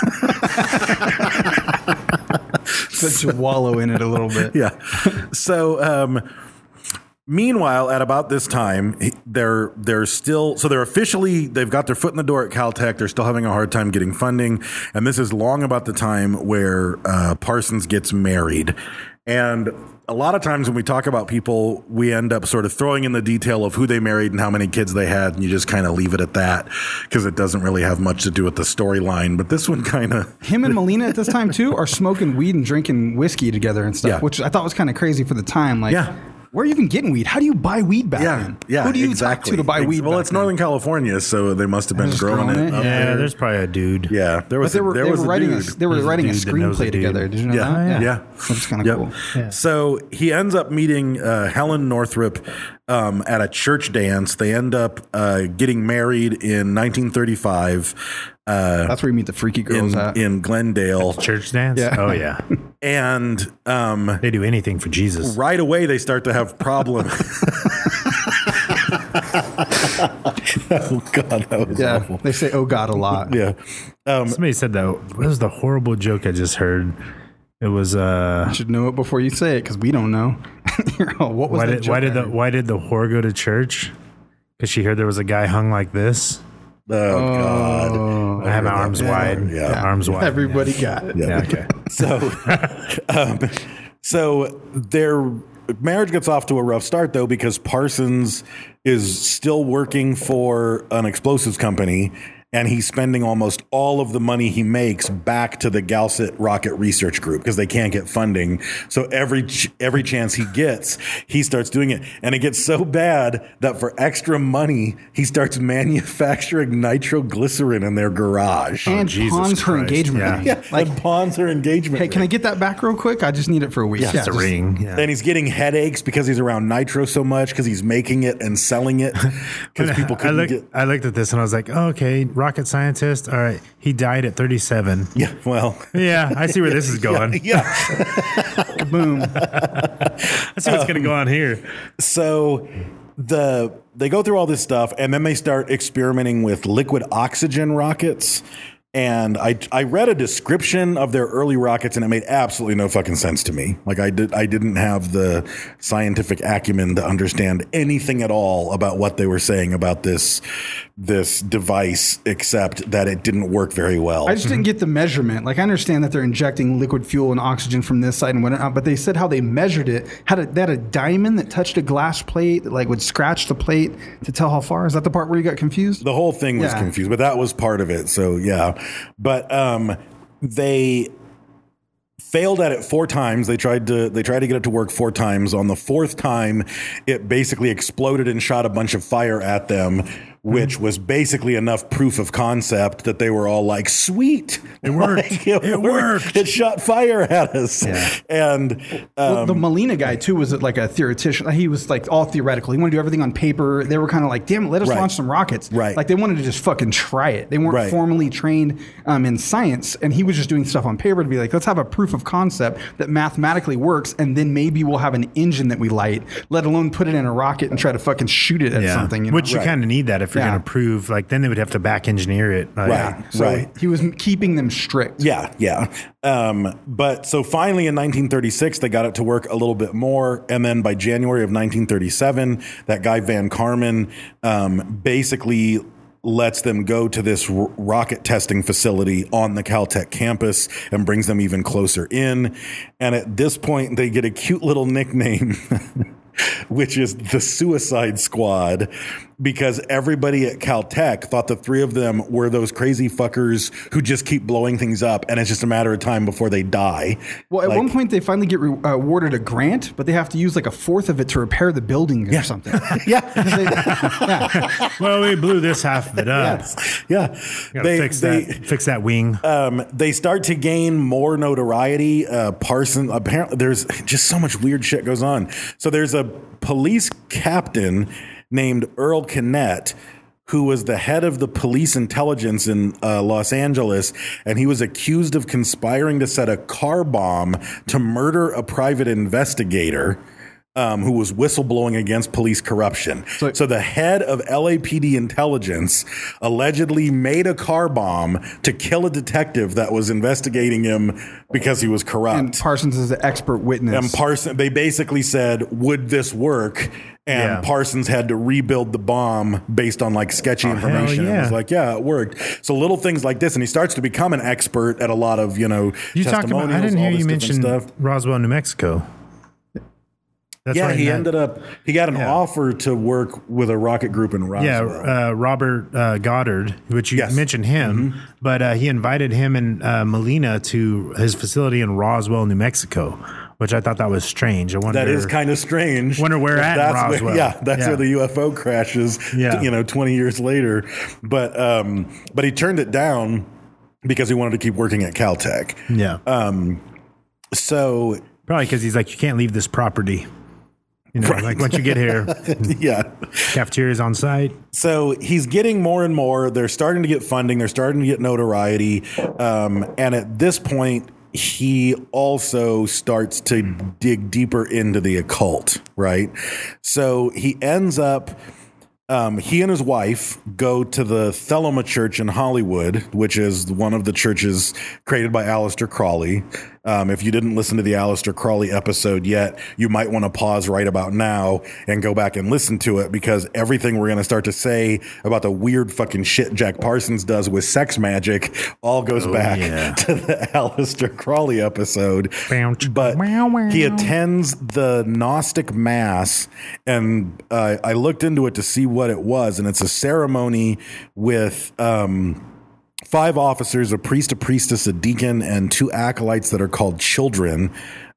Good to wallow in it a little bit. Yeah. So, um, meanwhile, at about this time, he- they're they're still so they're officially they've got their foot in the door at Caltech. They're still having a hard time getting funding, and this is long about the time where uh, Parsons gets married. And a lot of times when we talk about people, we end up sort of throwing in the detail of who they married and how many kids they had, and you just kind of leave it at that because it doesn't really have much to do with the storyline. But this one kind of Him and Molina at this time too are smoking weed and drinking whiskey together and stuff, Yeah. which I thought was kind of crazy for the time. Like, Yeah. where are you even getting weed? How do you buy weed back yeah, then? yeah, Who do you exactly. talk to to buy Ex- weed? Well, back it's then? Northern California, so they must have been Just growing, growing it. it, up Yeah, there. there's probably a dude. Yeah, there was But they a, were, there they was were a writing a, dude. they were There's a writing a dude that knows a screenplay dude. together. Did you know Yeah. that? Yeah. That's kind of Yep. cool. Yeah. So he ends up meeting uh, Helen Northrup um, at a church dance. They end up uh, getting married in nineteen thirty-five uh, That's where you meet the freaky girls in, at. in Glendale. Church dance? Yeah. Oh, yeah. And um, They do anything for Jesus. right away, they start to have problems. Oh, God, that was yeah, awful. they say "Oh God" a lot. Yeah. Um, Somebody said that. What was the horrible joke I just heard? It was, uh, You should know it before you say it because we don't know. You're all, what was why that did, joke why did I the, heard? why did the whore go to church? Because she heard there was a guy hung like this. oh, God. I have my arms wide. Yeah. Arms wide. Everybody got it. Yeah, okay. So, um, so their marriage gets off to a rough start, though, because Parsons is still working for an explosives company, and he's spending almost all of the money he makes back to the Galset Rocket Research Group because they can't get funding. So every ch- every chance he gets, he starts doing it. And it gets so bad that for extra money, he starts manufacturing nitroglycerin in their garage. And Jesus pawns her Christ. engagement Yeah. ring. Yeah, like pawns her engagement Hey, can I ring. get that back real quick? I just need it for a week. Yeah, It's a just- ring. Yeah. And he's getting headaches because he's around nitro so much because he's making it and selling it because people I couldn't looked, get. I looked at this and I was like, oh, okay, rocket scientist. All right. He died at thirty-seven. Yeah, well, Yeah, I see where this is going. yeah. Boom. I see what's going to go on here. So the they go through all this stuff and then they start experimenting with liquid oxygen rockets. And I I read a description of their early rockets and it made absolutely no fucking sense to me. Like I did I didn't have the scientific acumen to understand anything at all about what they were saying about this this device, except that it didn't work very well. I just didn't get the measurement. Like I understand that they're injecting liquid fuel and oxygen from this side and whatnot, but they said how they measured it. Had a, they had a diamond that touched a glass plate, that like would scratch the plate to tell how far. Is that the part where you got confused? The whole thing was Yeah. confused, but that was part of it. So yeah, but um, they failed at it four times. They tried to they tried to get it to work four times. On the fourth time, it basically exploded and shot a bunch of fire at them, which was basically enough proof of concept that they were all like, "Sweet, It worked. Like, it, It worked. worked. It shot fire at us." Yeah. And Well, um, the Molina guy too was like a theoretician. He was like all theoretical. He wanted to do everything on paper. They were kind of like, "Damn it, let us Right. launch some rockets." Right. Like they wanted to just fucking try it. They weren't Right. formally trained um, in science, and he was just doing stuff on paper to be like, "Let's have a proof of concept that mathematically works, and then maybe we'll have an engine that we light. Let alone put it in a rocket and try to fucking shoot it at Yeah. something." You know? Which you Right. kind of need that if you're Yeah. going to prove, like, then they would have to back engineer it. Like, Right. So Right. he was keeping them strict. Yeah, yeah. Um, but so finally in nineteen thirty-six, they got it to work a little bit more. And then by January of nineteen thirty-seven, that guy Van Karman um, basically lets them go to this r- rocket testing facility on the Caltech campus and brings them even closer in. And at this point, they get a cute little nickname, which is the Suicide Squad, because everybody at Caltech thought the three of them were those crazy fuckers who just keep blowing things up, and it's just a matter of time before they die. Well, at Like- one point they finally get re- uh, awarded a grant, but they have to use like a fourth of it to repair the building or something. Yeah. They- yeah. Well, we blew this half of it up. Yeah. Gotta They, fix they, that. Fix that wing. um, they start to gain more notoriety. Uh, Parson, apparently, there's just so much weird shit goes on. So there's a police captain named Earl Kinnett, who was the head of the police intelligence in uh, Los Angeles, and he was accused of conspiring to set a car bomb to murder a private investigator um, who was whistleblowing against police corruption. So, so the head of L A P D intelligence allegedly made a car bomb to kill a detective that was investigating him because he was corrupt. And Parsons is an expert witness. And Parsons, they basically said, would this work? And Yeah. Parsons had to rebuild the bomb based on like sketchy information. hell And it was yeah. like, yeah, it worked. So little things like this. And he starts to become an expert at a lot of, you know, You talked about, I testimonials, didn't hear all this you different mention stuff. Roswell, New Mexico. That's Yeah, right, he Matt. ended up, he got an Yeah. offer to work with a rocket group in Yeah, Roswell. uh, Robert uh, Goddard, which you Yes. mentioned him, Mm-hmm. but uh, he invited him and uh, Molina to his facility in Roswell, New Mexico, which I thought that was strange. I wonder That is kind of strange. Wonder where But at in that's where- Roswell. yeah, that's Yeah. where the U F O crashes. Yeah. You know, twenty years later. But um, but he turned it down because he wanted to keep working at Caltech. yeah, Um, so probably because he's like, you can't leave this property. You know, Right. like once you get here, yeah. cafeteria's on site. So he's getting more and more. They're starting to get funding. They're starting to get notoriety. Um, and at this point, he also starts to dig deeper into the occult, right? So he ends up, um, he and his wife go to the Thelema Church in Hollywood, which is one of the churches created by Aleister Crowley. Um, if you didn't listen to the Aleister Crowley episode yet, you might want to pause right about now and go back and listen to it, because everything we're going to start to say about the weird fucking shit Jack Parsons does with sex magic all goes Oh, back yeah. to the Aleister Crowley episode. But he attends the Gnostic Mass, and uh, I looked into it to see what it was, and it's a ceremony with um, five officers, a priest, a priestess, a deacon, and two acolytes that are called children.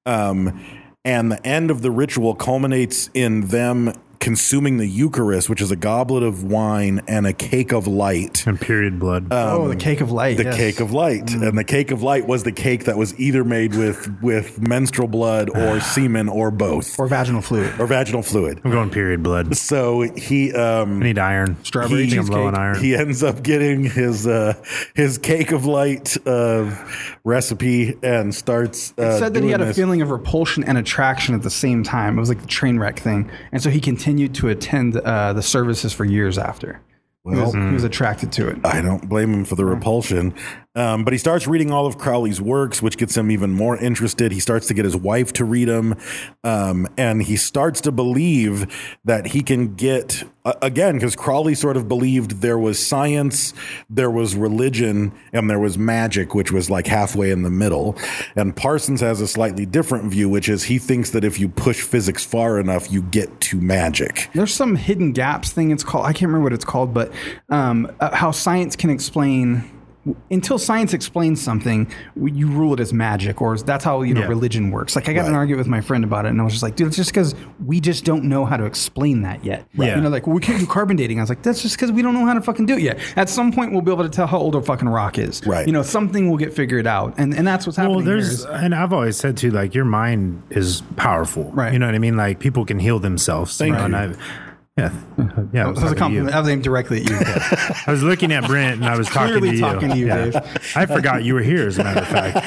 Um, and the end of the ritual culminates in them consuming the Eucharist, which is a goblet of wine and a cake of light. And period blood. oh, the cake of light. The yes. cake of light. Mm. And the cake of light was the cake that was either made with, with menstrual blood or semen or both. Or vaginal fluid. Or vaginal fluid. I'm going period blood. So he um I need iron. Strawberry I think I'm low on cheesecake. iron. he ends up getting his uh his cake of light uh recipe and starts uh, It said that he doing had a this. feeling of repulsion and attraction at the same time. It was like the train wreck thing. And so he continued to attend uh, the services for years after. He was, he was attracted to it. I don't blame him for the repulsion. Um, but he starts reading all of Crowley's works, which gets him even more interested. He starts to get his wife to read them. Um, and he starts to believe that he can get, uh, again, because Crowley sort of believed there was science, there was religion, and there was magic, which was like halfway in the middle. And Parsons has a slightly different view, which is he thinks that if you push physics far enough, you get to magic. There's some hidden gaps thing it's called. I can't remember what it's called, but um, uh, how science can explain. Until science explains something, you rule it as magic, or that's how you know Yeah. religion works. Like I got in an Right. argument with my friend about it, and I was just like, "Dude, it's just because we just don't know how to explain that yet." Right. You know, like well, we can't do carbon dating. I was like, "That's just because we don't know how to fucking do it yet." At some point, we'll be able to tell how old a fucking rock is. Right. You know, something will get figured out, and and that's what's happening. Well, there's, here is- and I've always said too, like your mind is powerful, Right. You know what I mean? Like people can heal themselves. Thank you know, you. And I've, yeah, yeah. I that was a talking to you. compliment. I was aimed directly at you. I was looking at Brent and I was talking Clearly to you. talking to you, Yeah. Dave. I forgot you were here, as a matter of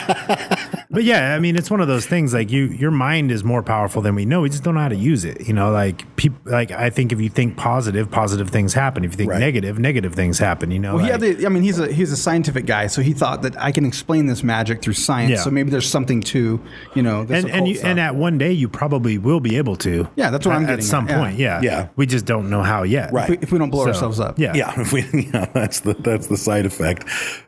fact. But yeah, I mean, it's one of those things. Like you, your mind is more powerful than we know. We just don't know how to use it. You know, like people. Like I think if you think positive, positive things happen. If you think Right. negative, negative things happen. You know. Well, he like, had the, I mean, he's a he's a scientific guy, so he thought that I can explain this magic through science. Yeah. So maybe there's something to, you know, this and and, occult you, stuff. and at one day you probably will be able to. Yeah, that's what at, I'm at getting some at, yeah. point. Yeah, Yeah. We just don't know how yet. Right. if, we, if we don't blow So, ourselves up. Yeah. Yeah, if we, yeah, that's the that's the side effect.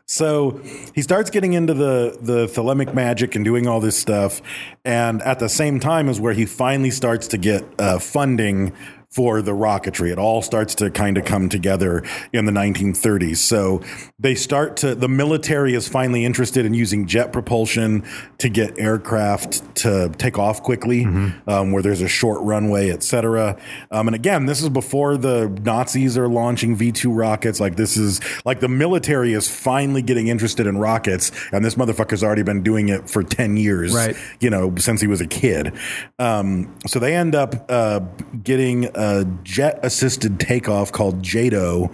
So he starts getting into the the thelemic magic and doing all this stuff, and at the same time is where he finally starts to get uh, funding for the rocketry. It all starts to kind of come together in the nineteen thirties. So they start to, the military is finally interested in using jet propulsion to get aircraft to take off quickly, Mm-hmm. um, where there's a short runway, et cetera. Um, and again, this is before the Nazis are launching V two rockets. Like this is like the military is finally getting interested in rockets, and this motherfucker's already been doing it for ten years, Right. you know, since he was a kid. Um, so they end up uh, getting a jet assisted takeoff called JATO.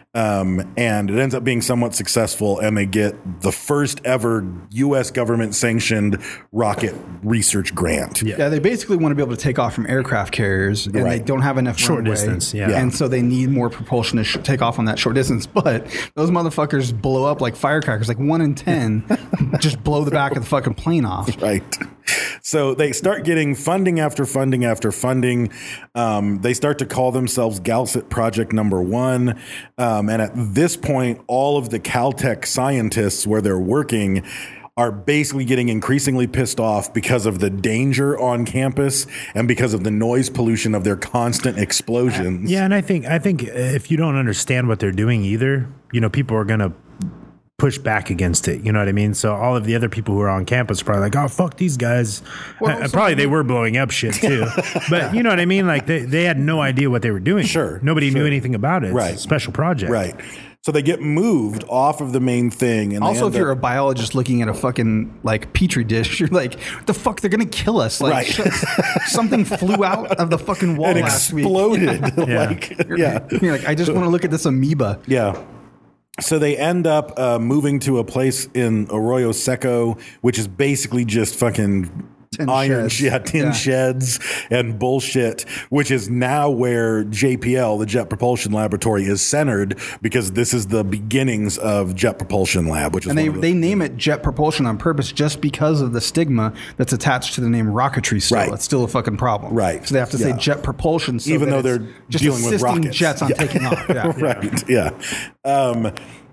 Um, and it ends up being somewhat successful, and they get the first ever U S government sanctioned rocket research grant. Yeah. Yeah, they basically want to be able to take off from aircraft carriers, and they Right. don't have enough Short runway. distance, yeah. Yeah. And so they need more propulsion to sh- take off on that short distance. But those motherfuckers blow up like firecrackers. Like one in ten just blow the back of the fucking plane off. Right. So they start getting funding after funding after funding. Um, they start to call themselves Galset Project Number One. Um, and at this point, all of the Caltech scientists where they're working are basically getting increasingly pissed off because of the danger on campus and because of the noise pollution of their constant explosions. Yeah, and I think I think if you don't understand what they're doing either, you know, people are gonna push back against it. You know what I mean? So all of the other people who are on campus are probably like, "Oh, fuck these guys." Well, and also- probably they were blowing up shit too. But you know what I mean? Like they, they had no idea what they were doing. Sure, nobody sure. knew anything about it. It's Right. a special project. Right. So they get moved off of the main thing. And they Also, if end you're a up- biologist looking at a fucking like petri dish, you're like, "What the fuck? They're gonna kill us!" Like Right. sh- something flew out of the fucking wall it last exploded. week. Yeah. like, You're, yeah. you're like, I just want to look at this amoeba. Yeah. So they end up uh, moving to a place in Arroyo Seco, which is basically just fucking Tin iron, sheds. yeah, tin Yeah. sheds and bullshit, which is now where J P L, the Jet Propulsion Laboratory, is centered because this is the beginnings of Jet Propulsion Lab, which is And they, one of the, they name it jet propulsion on purpose just because of the stigma that's attached to the name rocketry still. Right. It's still a fucking problem. Right. So they have to say Yeah. jet propulsion so even that though it's they're just dealing with assisting rockets. jets on Yeah. taking off. Yeah. Right. Yeah. Um,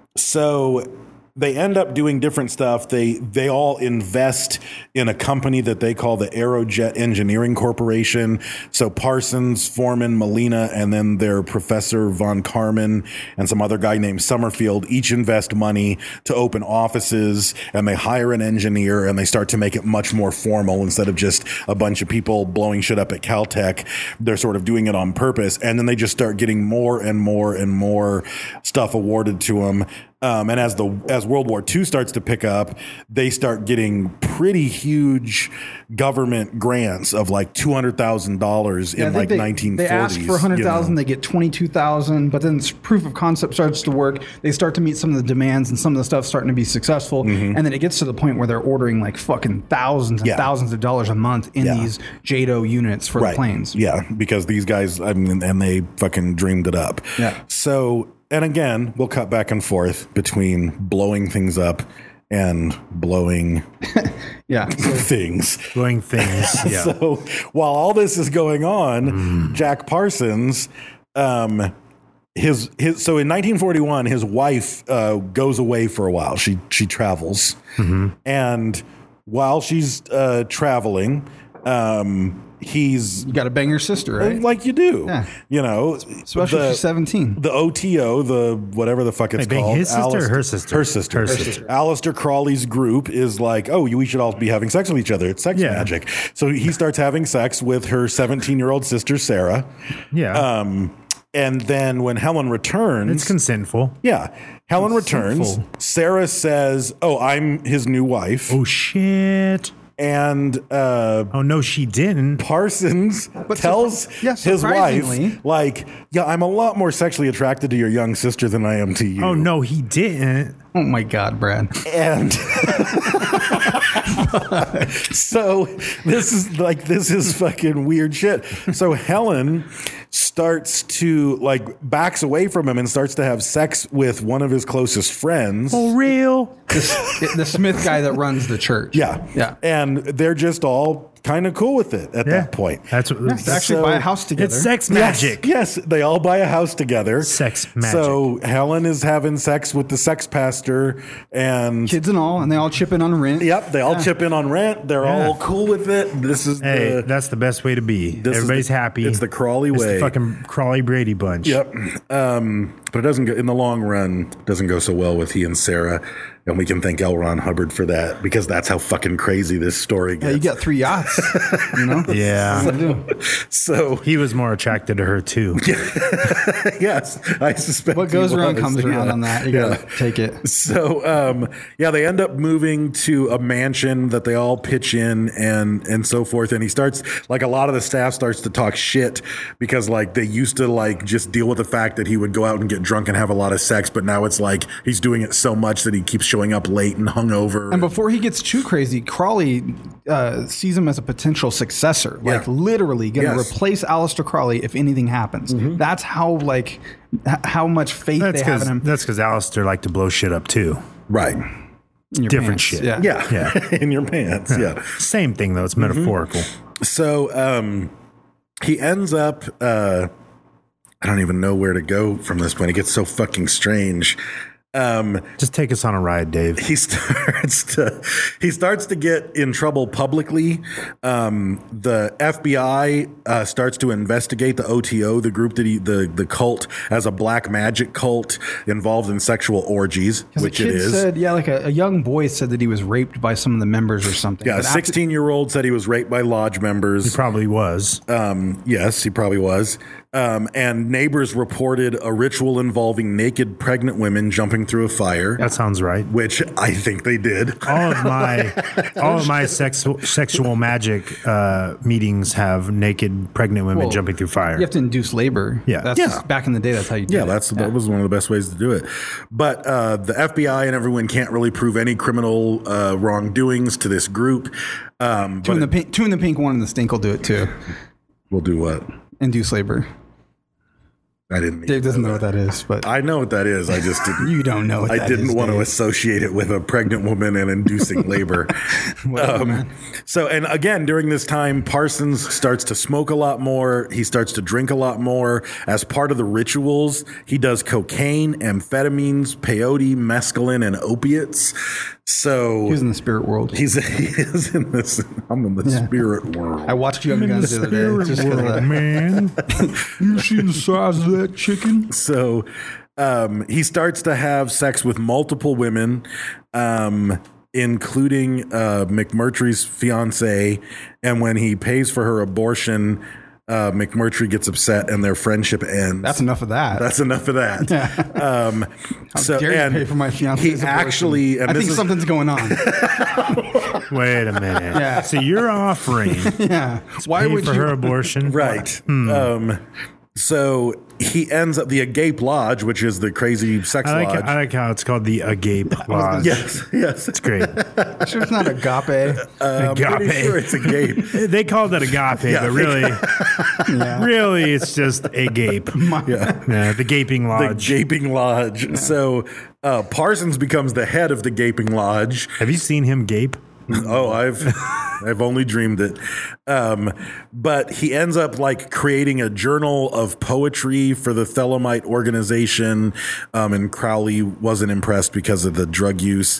so they end up doing different stuff. They they all invest in a company that they call the Aerojet Engineering Corporation. So Parsons, Foreman, Molina, and then their Professor Von Karman and some other guy named Summerfield each invest money to open offices, and they hire an engineer and they start to make it much more formal instead of just a bunch of people blowing shit up at Caltech. They're sort of doing it on purpose, and then they just start getting more and more and more stuff awarded to them. Um, and as the as World War Two starts to pick up, they start getting pretty huge government grants of like two hundred thousand dollars Yeah, I in think like they, nineteen forties. They ask for one hundred thousand, you know? they get twenty-two thousand, but then proof of concept starts to work. They start to meet some of the demands, and some of the stuff starting to be successful. Mm-hmm. And then it gets to the point where they're ordering like fucking thousands and Yeah. thousands of dollars a month in Yeah. these J A D O units for Right. the planes. Yeah, because these guys, I mean, and they fucking dreamed it up. Yeah. So, and again, we'll cut back and forth between blowing things up and blowing Yeah. things. Blowing things. Yeah. So while all this is going on, Jack Parsons, um, his his so in nineteen forty-one, his wife uh, goes away for a while. She she travels, and while she's uh, traveling, um, he's You got to bang your sister, right? like you do, Yeah. you know, Especially if the- she's seventeen. The O T O, the whatever the fuck it's Hey, bang called. his sister or Alistair- her sister? Her sister. Her sister. Alistair Crawley's group is like, oh, we should all be having sex with each other. It's sex Yeah. magic. So he starts having sex with her seventeen-year-old sister, Sarah. Yeah. Um, and then when Helen returns, it's consentful. yeah, Helen Consentful. returns. Sarah says, "Oh, I'm his new wife," Oh, shit. and uh, Oh, no, she didn't. Parsons But tells surpri- yeah, his wife, surprisingly- like, yeah, I'm a lot more sexually attracted to your young sister than I am to you. Oh, no, he didn't. Oh my God, Brad. And so this is like, this is fucking weird shit. So Helen starts to like backs away from him and starts to have sex with one of his closest friends. For real? The, the Smith guy that runs the church. Yeah. Yeah. And they're just all kind of cool with it at Yeah. that point. That's what They actually So- buy a house together. It's sex Yes, magic. Yes, they all buy a house together. Sex magic. So Helen is having sex with the sex pastor, and Kids and all, and they all chip in on rent. yep, they all Yeah. chip in on rent. They're Yeah. all cool with it. This is Hey, the that's the best way to be. This is Everybody's the- happy. it's the Crawley It's way. the fucking Crawley Brady bunch. yep. Um, but it doesn't go in the long run. Doesn't go so well with he and Sarah, and we can thank L. Ron Hubbard for that because that's how fucking crazy this story Yeah, gets. you got three yachts. You know? Yeah. What do you do? so He was more attracted to her, too. yes, I suspect What goes he around was. comes around Yeah. on that. You Yeah. gotta take it. So um, yeah, they end up moving to a mansion that they all pitch in and and so forth. And he starts like a lot of the staff starts to talk shit because like they used to like just deal with the fact that he would go out and get drunk and have a lot of sex, but now it's like he's doing it so much that he keeps showing up late and hungover. And before he gets too crazy, Crawley uh, sees him as a potential successor, like Yeah. literally going to Yes. replace Aleister Crawley if anything happens. That's how like h- how much faith That's they have in because him. that's because Alistair liked to blow shit up, too. right. In your different pants. shit. Yeah. Yeah. Yeah. In your pants. Yeah. Same thing, though. It's metaphorical. So um, he ends up. Uh, I don't even know where to go from this point. It gets so fucking strange. Um, Just take us on a ride, Dave. he starts to he starts to get in trouble publicly. Um, the F B I uh, starts to investigate the O T O, the group that he the the cult, as a black magic cult involved in sexual orgies, Because which a it kid is. said, yeah, like a, a young boy said that he was raped by some of the members or something. yeah, a But after- sixteen year old said he was raped by lodge members. He probably was. Um, yes, he probably was. Um, and neighbors reported a ritual involving naked pregnant women jumping through a fire. That sounds right. Which I think they did. All of my all of my sexual sexual magic uh, meetings have naked pregnant women Well, jumping through fire. You have to induce labor. Yeah. That's Yeah. back in the day. That's how you did Yeah, it. that's that was one of the best ways to do it. But uh, the F B I and everyone can't really prove any criminal uh, wrongdoings to this group. Um, Two but in the it- pink, two in the pink, one in the stink will do it too. we'll do what? Induce labor. I didn't. need Dave to doesn't know know what that is, but I know what that is. I just didn't. you don't know what I that didn't is, want to Dave. associate it with a pregnant woman and inducing labor. Whatever, Um, man. so, and again, during this time, Parsons starts to smoke a lot more. He starts to drink a lot more. As part of the rituals, he does cocaine, amphetamines, peyote, mescaline, and opiates. So He was in the spirit world. he's he is in this. I'm in the Yeah. spirit world. I watched Young Guns the other day. Just 'cause of that. man. You see the size of that chicken? So um, he starts to have sex with multiple women, um, including uh, McMurtry's fiance. And when he pays for her abortion, uh, McMurtry gets upset and their friendship ends. That's enough of that. That's enough of that. um, How so dare you and pay for my fiance's he abortion? actually, and I this think is, something's going on. Wait a minute. Yeah. So you're offering yeah. Why pay would for you? her abortion? right. Hmm. Um, so he ends up the Agape Lodge, which is the crazy sex I like, lodge. I like how it's called the Agape Lodge. yes, yes. It's great. Sure, it's not agape. I'm pretty Agape. sure it's Agape. They called it agape, Yeah. but really, really, it's just a gape. Yeah. Yeah, the gaping The lodge. Gaping Lodge. So uh, Parsons becomes the head of the Gaping Lodge. Have you seen him gape? Oh, I've I've only dreamed it. Um, but he ends up like creating a journal of poetry for the Thelemite organization. Um, and Crowley wasn't impressed because of the drug use.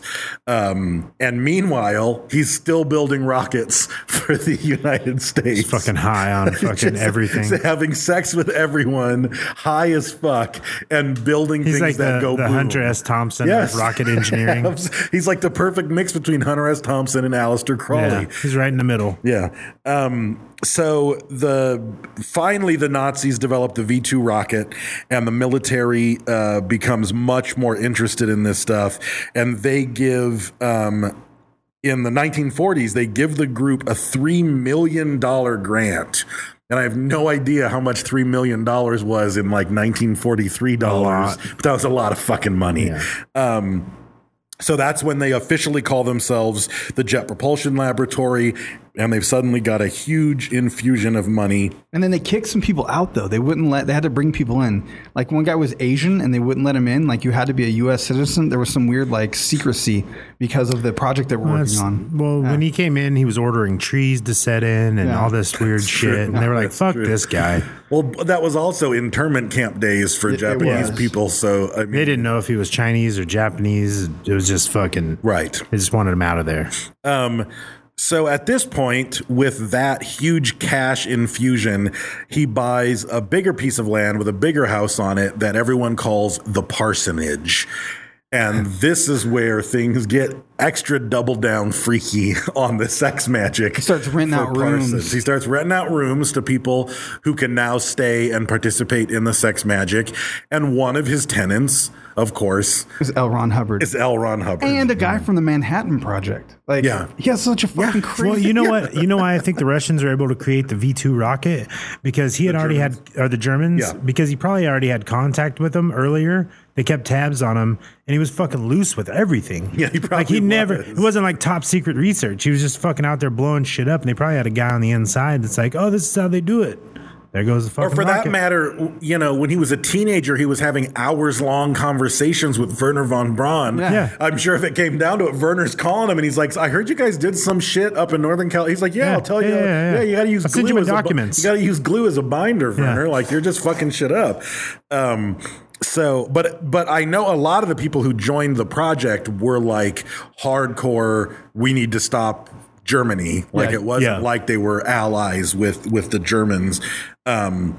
Um, and meanwhile, he's still building rockets for the United States. Fucking high on fucking Just everything. having sex with everyone, high as fuck, and building He's things like that the, go the boom. Hunter S. Thompson Yes. of rocket engineering. He's like the perfect mix between Hunter S. Thompson and Aleister Crowley. Yeah, he's right in the middle. Yeah. Um, so the finally the Nazis develop the V two rocket, and the military uh, becomes much more interested in this stuff, and they give. Um, in the nineteen forties, they give the group a three million dollars grant. And I have no idea how much three million dollars was in like nineteen forty-three dollars. But that was a lot of fucking money. Yeah. Um, so that's when they officially call themselves the Jet Propulsion Laboratory, and they've suddenly got a huge infusion of money. And then they kicked some people out, though. They wouldn't let, they had to bring people in. Like one guy was Asian and they wouldn't let him in. Like you had to be a U S citizen. There was some weird like secrecy because of the project that we're Well, working that's- on. well, when he came in, he was ordering trees to set in and Yeah. all this weird That's shit. true. And they were like, That's fuck true. this guy. Well, that was also internment camp days for It- it Japanese was. people. So, I mean, They didn't know if he was Chinese or Japanese. It was just fucking. right. They just wanted him out of there. Um, so at this point, with that huge cash infusion, he buys a bigger piece of land with a bigger house on it that everyone calls the parsonage. And this is where things get extra double down freaky on the sex magic. He starts renting out rooms. He starts renting out rooms to people who can now stay and participate in the sex magic. And one of his tenants, of course, It was L. Ron Hubbard. is L. Ron Hubbard. And a guy from the Manhattan Project. Like, Yeah. he has such a fucking crazy. Well, you know what? You know why I think the Russians are able to create the V two rocket? Because he had already had, or the Germans, Yeah. because he probably already had contact with them earlier. They kept tabs on him, and he was fucking loose with everything. Yeah, he like he probably never. was. It wasn't like top secret research. He was just fucking out there blowing shit up, and they probably had a guy on the inside that's like, "Oh, this is how they do it." There goes the Or fucking for that rocket. matter, you know, when he was a teenager, he was having hours long conversations with Werner von Braun. Yeah. Yeah. I'm sure if it came down to it, Werner's calling him and he's like, I heard you guys did some shit up in Northern California. He's like, yeah, Yeah. I'll tell you. Yeah, Yeah, yeah, yeah. you got to use I'll send glue you my as a bu- documents. you got to use glue as a binder, Werner. Yeah. Like, you're just fucking shit up. Um, so, but but I know a lot of the people who joined the project were like hardcore, we need to stop Germany. Like Yeah. it wasn't Yeah. like they were allies with with the Germans. Um,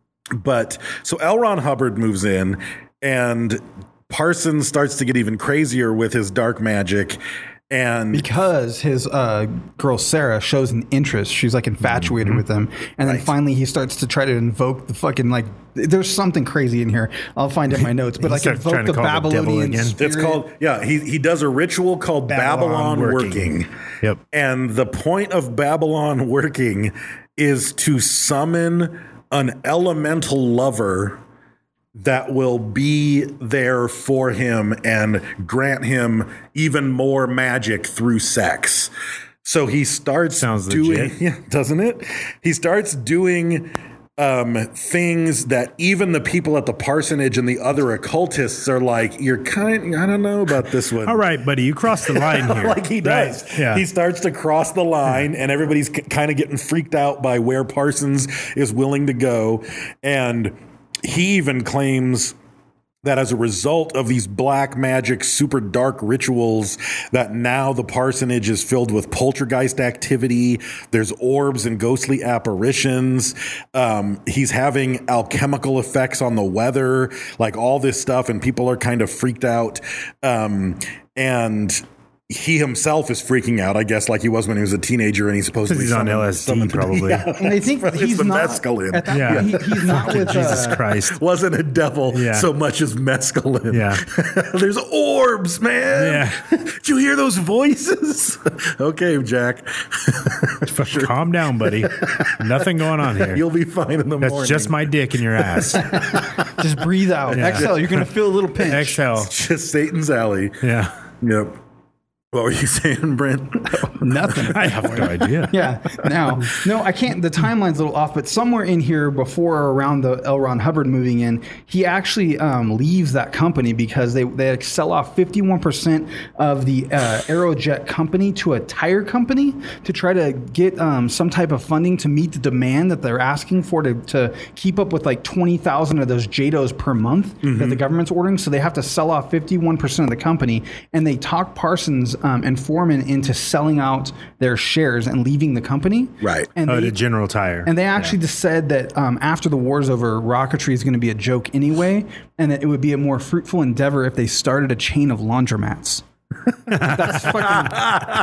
but so L. Ron Hubbard moves in, and Parsons starts to get even crazier with his dark magic. And because his uh, girl Sarah shows an interest, she's like infatuated Mm-hmm. with him, and then Right. finally he starts to try to invoke the fucking like. There's something crazy in here. I'll find it in my notes, but He like starts invoke trying to the call the devil Babylonian again. spirit. it's called, yeah, he, he does a ritual called Babylon, Babylon working. working. Yep. And the point of Babylon working is to summon an elemental lover that will be there for him and grant him even more magic through sex. So he starts Sounds doing, legit. yeah, doesn't it? He starts doing um, things that even the people at the parsonage and the other occultists are like, you're kind, I don't know about this one. All right, buddy, you crossed the line here. Like he does. Right, yeah. He starts to cross the line, and everybody's k- kind of getting freaked out by where Parsons is willing to go. And he even claims that as a result of these black magic, super dark rituals, that now the parsonage is filled with poltergeist activity. There's orbs and ghostly apparitions. Um, he's having alchemical effects on the weather, like all this stuff, and people are kind of freaked out. Um, and he himself is freaking out, I guess, like he was when he was a teenager, and he's supposedly He's on summoned- L S D summoned- probably. Yeah. And I think It's he's the not mescaline. at that Yeah. point, he, he's not with Jesus uh, Christ. Wasn't a devil Yeah. so much as mescaline. Yeah. There's orbs, man. Yeah. Did you hear those voices? Okay, Jack. Calm down, buddy. Nothing going on here. You'll be fine in the That's morning. just my dick in your ass. Just breathe out, Yeah. exhale. You're gonna feel a little pinch. Exhale. just Satan's alley. Yeah. Yep. What were you saying, Brent? Nothing. I have no idea. Yeah. Now, no, I can't. The timeline's a little off, but somewhere in here, before or around the L. Ron Hubbard moving in, he actually um, leaves that company because they they sell off fifty-one percent of the uh, Aerojet company to a tire company to try to get um, some type of funding to meet the demand that they're asking for to, to keep up with like twenty thousand of those J D Os per month that the government's ordering. So they have to sell off fifty-one percent of the company, and they talk Parsons um, and Foreman into selling out their shares and leaving the company. Right. And Oh, they, to General Tire. and they actually just said that um, after the war's over, rocketry is going to be a joke anyway, and that it would be a more fruitful endeavor if they started a chain of laundromats. That's fucking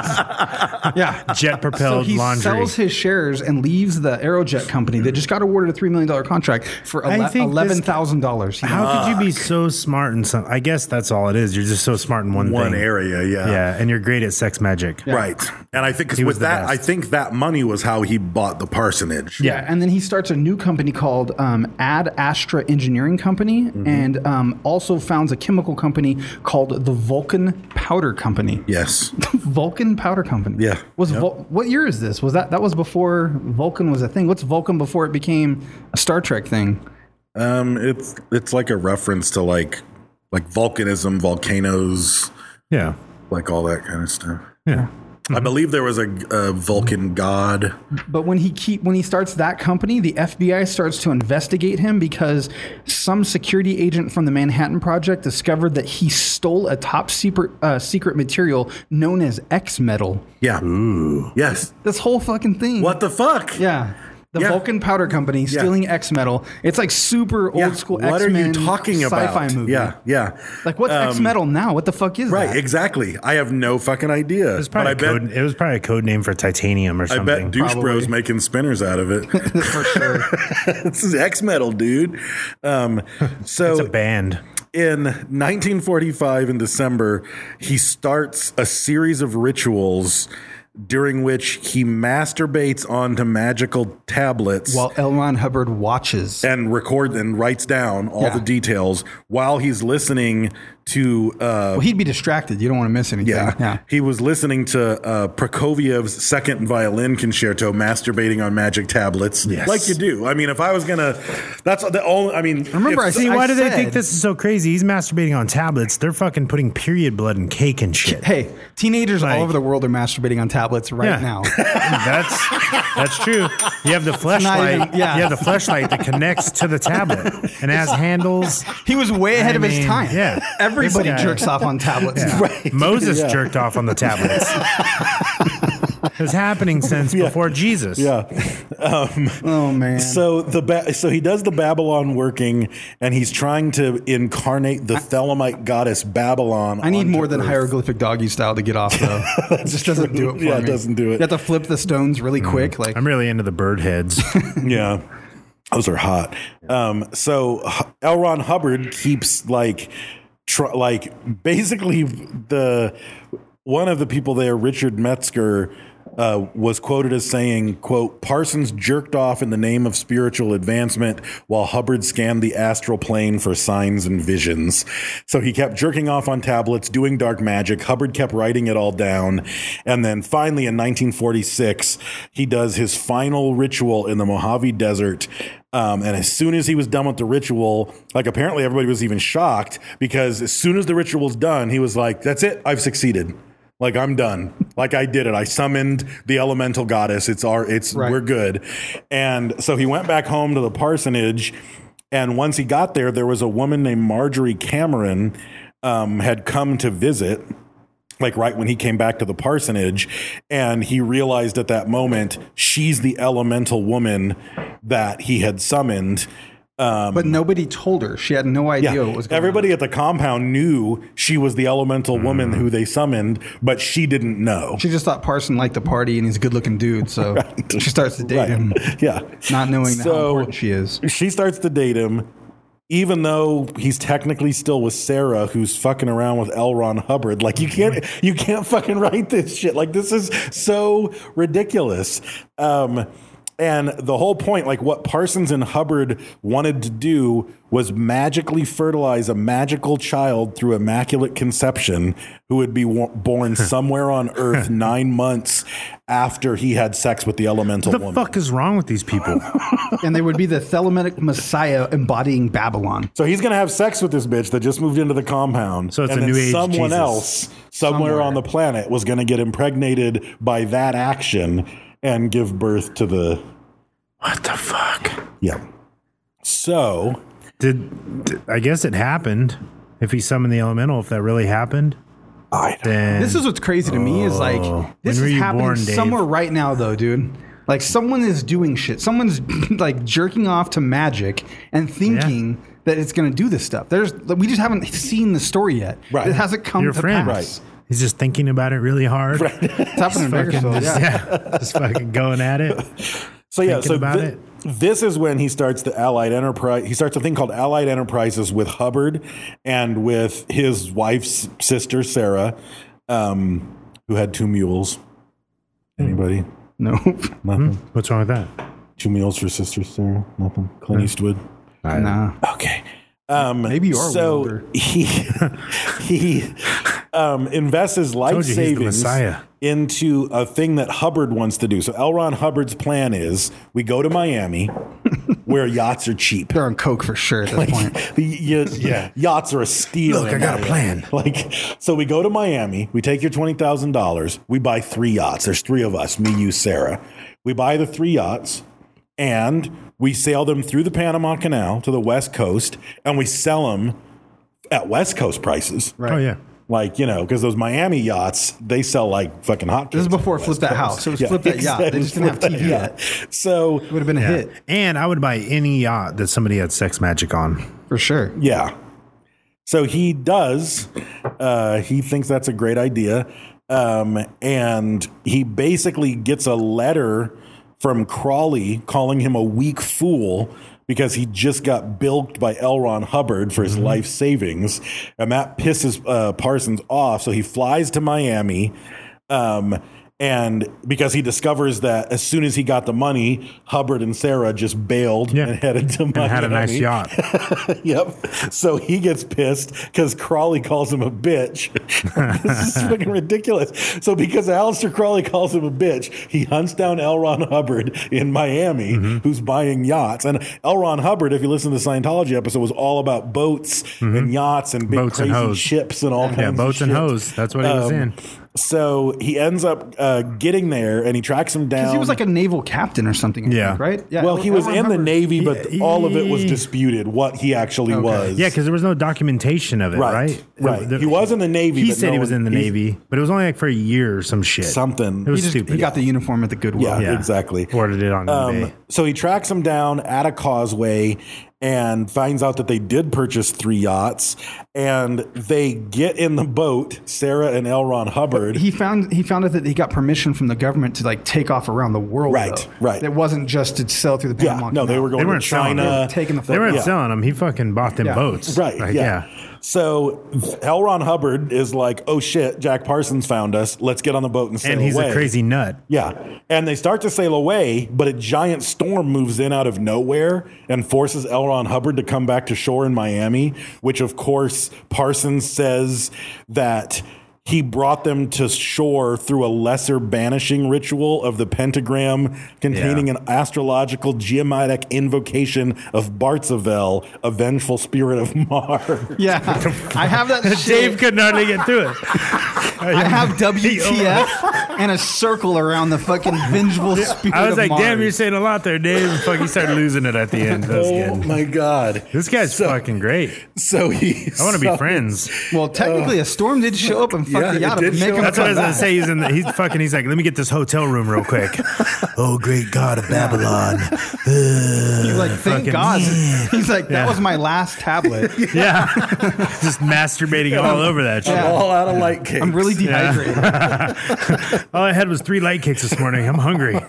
yeah. Jet So propelled he laundry. sells his shares and leaves the Aerojet company that just got awarded a three million dollar contract for I ele- think this- eleven thousand dollars. How could you be so smart in some? I guess that's all it is. You're just so smart in one, One thing. area, yeah. Yeah, and you're great at sex magic. Right. And I think 'cause He was with the that, best. I think that money was how he bought the parsonage. Yeah, and then he starts a new company called um, Ad Astra Engineering Company, Mm-hmm. and um, also founds a chemical company called the Vulcan Powder Company. Yes. Vulcan Powder Company. Yeah. Was Yep. Vul- what year is this? Was that that was before Vulcan was a thing? What's Vulcan before it became a Star Trek thing? Um, it's it's like a reference to like like volcanism, volcanoes, Yeah. like all that kind of stuff. Yeah. I believe there was a, a Vulcan god. But when he keep when he starts that company, the F B I starts to investigate him because some security agent from the Manhattan Project discovered that he stole a top secret uh, secret material known as X metal. Yeah. Ooh. Yes. This whole fucking thing. What the fuck? Yeah. The Yeah. Vulcan Powder Company stealing X metal. It's like super old Yeah. school What X-Men are you talking about? sci-fi movie. Yeah. Yeah. Like what's Um, X metal now? What the fuck is Right. that? Exactly. I have no fucking idea. It was probably, but I a bet code, it was probably a code name for titanium or I something. bet Douche Probably. Bro's making spinners out of it. For sure. This is X metal, dude. Um, so It's a band. in nineteen forty-five, in December, he starts a series of rituals during which he masturbates onto magical tablets While L. Ron Hubbard watches. and records and writes down all Yeah. the details while he's listening to uh Well, he'd be distracted. You don't want to miss anything. yeah, Yeah. he was listening to uh, Prokofiev's second violin concerto, masturbating on magic tablets, Yes. like you do. I mean, if I was gonna, that's the only. I mean, Remember, if- I See, I why do they said- think this is so crazy? He's masturbating on tablets. They're fucking putting period blood in cake and shit. Hey, teenagers Like- all over the world are masturbating on tablets right Yeah. now. That's that's true. You have the fleshlight. even- yeah. You have the fleshlight that connects to the tablet and has handles. He was way ahead I of his mean, time. yeah. Everybody This guy- jerks off on tablets now. Right. Moses Yeah. jerked off on the tablets. It was happening since Yeah. before Jesus. Yeah. Um, Oh man. So the ba- so he does the Babylon working, and he's trying to incarnate the Thelemite goddess Babylon. I need onto more than Earth. hieroglyphic doggy style to get off though. It just doesn't do it for Yeah, me. it doesn't do it. You have to flip the stones really quick. Like I'm really into the bird heads. Yeah, those are hot. Um, so H- L. Ron Hubbard keeps like, tr- like basically the one of the people there, Richard Metzger, uh, was quoted as saying, "quote Parsons jerked off in the name of spiritual advancement, while Hubbard scanned the astral plane for signs and visions." So he kept jerking off on tablets, doing dark magic. Hubbard kept writing it all down, and then finally in nineteen forty-six, he does his final ritual in the Mojave Desert. Um, and as soon as he was done with the ritual, like apparently everybody was even shocked, because as soon as the ritual's done, he was like, "That's it, I've succeeded. Like I'm done. Like I did it. I summoned the elemental goddess. It's our, it's, Right. we're good." And so he went back home to the parsonage. And once he got there, there was a woman named Marjorie Cameron, um, had come to visit, like right when he came back to the parsonage. And he realized at that moment, she's the elemental woman that he had summoned. Um, but nobody told her. She had no idea yeah, what was going everybody on. at the compound knew she was the elemental woman who they summoned, but she didn't know. She just thought Parson liked the party and he's a good looking dude. So Right. she starts to date Right. him, Yeah. not knowing So- how important she is. She starts to date him, even though he's technically still with Sarah, who's fucking around with L. Ron Hubbard. Like you can't, you can't fucking write this shit. Like this is so ridiculous. Um, and the whole point, like what Parsons and Hubbard wanted to do was magically fertilize a magical child through immaculate conception who would be wa- born somewhere on Earth nine months after he had sex with the elemental What the woman. fuck is wrong with these people? And they would be the Thelemitic Messiah embodying Babylon. So he's going to have sex with this bitch that just moved into the compound. So it's and a then new age someone Jesus. else somewhere, Somewhere. on the planet was going to get impregnated by that action and give birth to the... What the fuck? Yeah. So... Did, did I guess it happened? If he summoned the elemental, if that really happened, I then This is what's crazy to me is like Oh. this When were is you happening born, Dave? somewhere right now though, dude. Like someone is doing shit. Someone's like jerking off to magic and thinking that it's going to do this stuff. There's we just haven't seen the story yet. Right. It hasn't come your to friend, pass. he's just thinking about it really hard. Right. It's happening in Fucking Bakersfield, just, yeah. yeah, just fucking going at it. So yeah, Thinking so about thi- it. this is when he starts the Allied Enterprise. He starts a thing called Allied Enterprises with Hubbard and with his wife's sister Sarah, um, who had two mules. Anybody? No. Nothing. What's wrong with that? Two mules for sister Sarah. Nothing. Clint Eastwood. Nah. Okay. Um, Maybe you are so wilder. he he um, invests his life Told you he's the savings Messiah. into a thing that Hubbard wants to do. So L. Ron Hubbard's plan is we go to Miami, where yachts are cheap. They're on coke for sure at this point. The, y- yeah, yachts are a steal. Look, in I got a Miami. plan. Like, so we go to Miami. We take your twenty thousand dollars. We buy three yachts. There's three of us. Me, you, Sarah. We buy the three yachts, and we sail them through the Panama Canal to the West Coast, and we sell them at West Coast prices. Right. Oh yeah. Like, you know, because those Miami yachts, they sell like fucking hot. This is before Flip That House. So it was Flip That Yacht. They just didn't have T V yet. So It would have been a Yeah. hit And I would buy any yacht that somebody had sex magic on. for sure. yeah. So he does. Uh, he thinks that's a great idea. Um, and he basically gets a letter from Crawley calling him a weak fool because he just got bilked by L. Ron Hubbard for his Mm-hmm. life savings. And that pisses uh, Parsons off. So he flies to Miami. Um, and because he discovers that as soon as he got the money, Hubbard and Sarah just bailed Yeah. and headed to Miami. And had a nice yacht. Yep. So he gets pissed because Crawley calls him a bitch. This is fucking ridiculous. So because Aleister Crawley calls him a bitch, he hunts down L. Ron Hubbard in Miami, Mm-hmm. who's buying yachts. And L. Ron Hubbard, if you listen to the Scientology episode, was all about boats and yachts and big Mm-hmm. Boats and crazy hoes. ships and all kinds Yeah, of boats and shit. hoes. That's what he was Um, in. So he ends up uh, getting there, and he tracks him down. Because he was like a naval captain or something. I Yeah. think, right? Well, he was I in the remember. Navy, but He- all of it was disputed, what he actually Okay. was. Yeah, because there was no documentation of it, Right, right? right. The- He was in the Navy, He but said no he was one- in the he's- Navy, but it was only like for a year or some shit. Something. It was He, just, stupid. he got the uniform at the Goodwill. Yeah, Yeah. exactly. Ordered it on Um, eBay. so he tracks him down at a causeway and finds out that they did purchase three yachts, and they get in the boat, Sarah and L. Ron Hubbard. He found he found out that he got permission from the government to like take off around the world. Right, though. right. It wasn't just to sell through the yeah, Panama no, they Canal. were going They to weren't selling China. them. They were taking the They weren't yeah. selling them. He fucking bought them Yeah. boats. Right, Like, yeah. So L. Ron Hubbard is like, oh shit, Jack Parsons found us. Let's get on the boat and sail And he's away. a crazy nut. Yeah. And they start to sail away, but a giant storm moves in out of nowhere and forces L. Ron Hubbard to come back to shore in Miami, which of course Parsons says that he brought them to shore through a lesser banishing ritual of the pentagram containing Yeah. an astrological geomatic invocation of Bartzavel, a vengeful spirit of Mars. Yeah, I have that. Dave shit. couldn't hardly get through it. I have W T F and a circle around the fucking vengeful spirit. I was of like, Mars. damn, you're saying a lot there, Dave. And fuck, he started losing it at the end. That was Oh good. my God. This guy's So- fucking great. So he. I want to be so- friends. Well, technically, a storm did show up and fuck Yeah, the it yacht up did and make show him up. That's what I come was gonna back. say. He's in the. He's fucking. He's like, let me get this hotel room real quick. Oh, great God of Babylon. He's like, thank Fucking- God. He's like, that Yeah. was my last tablet. Yeah, just masturbating all over that shit. I'm all out of light cakes. I'm really dehydrated. All I had was three light cakes this morning. I'm hungry.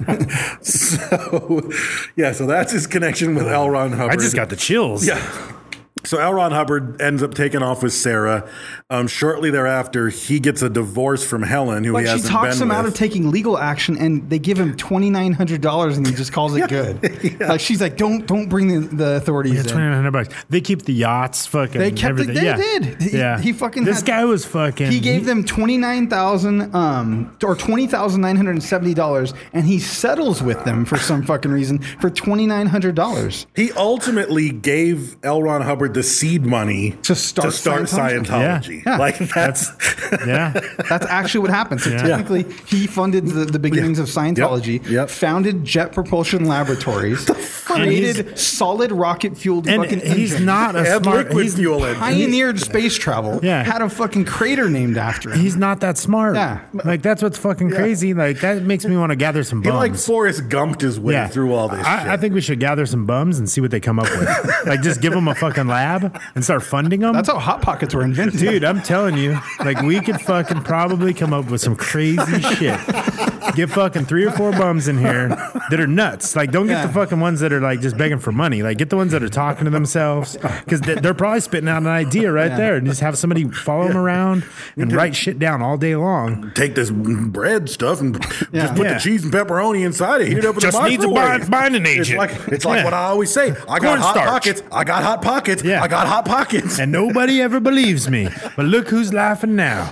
So, yeah, so that's his connection with L. Ron Hubbard. I just got the chills. Yeah. So L. Ron Hubbard ends up taking off with Sarah. Um, shortly thereafter, he gets a divorce from Helen, who But he she hasn't talks been him out with. of taking legal action, and they give him twenty nine hundred dollars, and he just calls it good. Like she's like, "Don't don't bring the, the authorities Yeah, in." twenty nine hundred bucks. They keep the yachts, fucking. They kept it. everything. They yeah. did. He, yeah, he fucking. This had- guy was fucking. He gave them twenty nine thousand, um, or twenty thousand nine hundred and seventy dollars, and he settles with them for some fucking reason for twenty nine hundred dollars. He ultimately gave L. Ron Hubbard the seed money To start Scientology. Scientology? Yeah. Like that's Yeah, That's actually what happened. So technically, he funded the, the beginnings of Scientology, Yep. Yep. founded Jet Propulsion Laboratories, created solid rocket fueled and fucking he's engines, not a and smart. liquid He's, fuel engine. pioneered space travel, Yeah. had a fucking crater named after him. he's not that smart. Yeah. like that's what's fucking crazy. Like that makes me want to gather some he bums. like Forrest Gumped his way through all this. I, shit. I think we should gather some bums and see what they come up with. Like, just give them a fucking lab and start funding them. That's how Hot Pockets were invented. Dude, I'm telling you, like, we could fucking probably come up with some crazy shit. Get fucking three or four bums in here that are nuts. Like, don't get Yeah. the fucking ones that are like just begging for money. Like, get the ones that are talking to themselves because they're probably spitting out an idea right Yeah. there, and just have somebody follow them around and write shit down all day long. take this bread stuff and Yeah. just put Yeah. the cheese and pepperoni inside it. Heat it up in Just the needs a microwave. bind- binding It's agent. like it's like Yeah. what I always say. I got hot Cornstarch. pockets. I got hot pockets. Yeah. I got hot pockets. And nobody ever believes me. But look who's laughing now.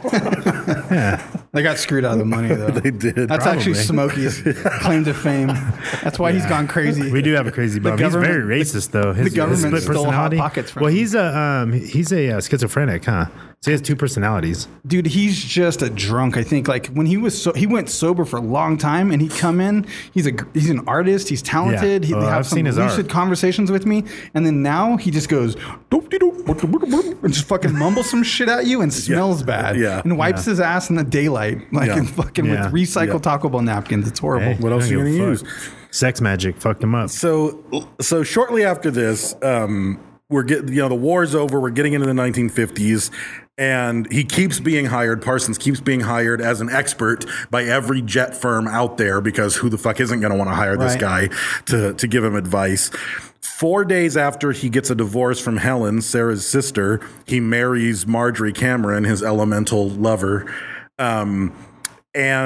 They got screwed out of the money, though. They did. That's Probably. actually Smokey's claim to fame. That's why he's gone crazy. We do have a crazy bum. He's government- very racist, though. His, the government his split stole Hot personality. Pockets from well, him. he's a um, he's a uh, schizophrenic, huh? So he has two personalities. Dude, he's just a drunk. I think like when he was so he went sober for a long time, and he'd come in. He's a he's an artist. He's talented. Yeah. He'd Oh, have I've some seen his lucid art. conversations with me, and then now he just goes "Doop-de-doop, boop-de-boop-de-boop," and just fucking mumbles some shit at you and smells bad. Yeah. and wipes Yeah. his ass in the daylight, like Yeah. in fucking Yeah. with recycled Yeah. Taco Bell napkins. It's horrible. Hey, What else I are you don't give gonna a use? fuck. Sex magic fucked him up. So, so shortly after this, um, we're getting, you know, the war's over. We're getting into the nineteen fifties, and he keeps being hired. Parsons keeps being hired as an expert by every jet firm out there because who the fuck isn't going to want to hire this Right. guy to to give him advice? Four days after he gets a divorce from Helen, Sarah's sister, he marries Marjorie Cameron, his elemental lover. Um, and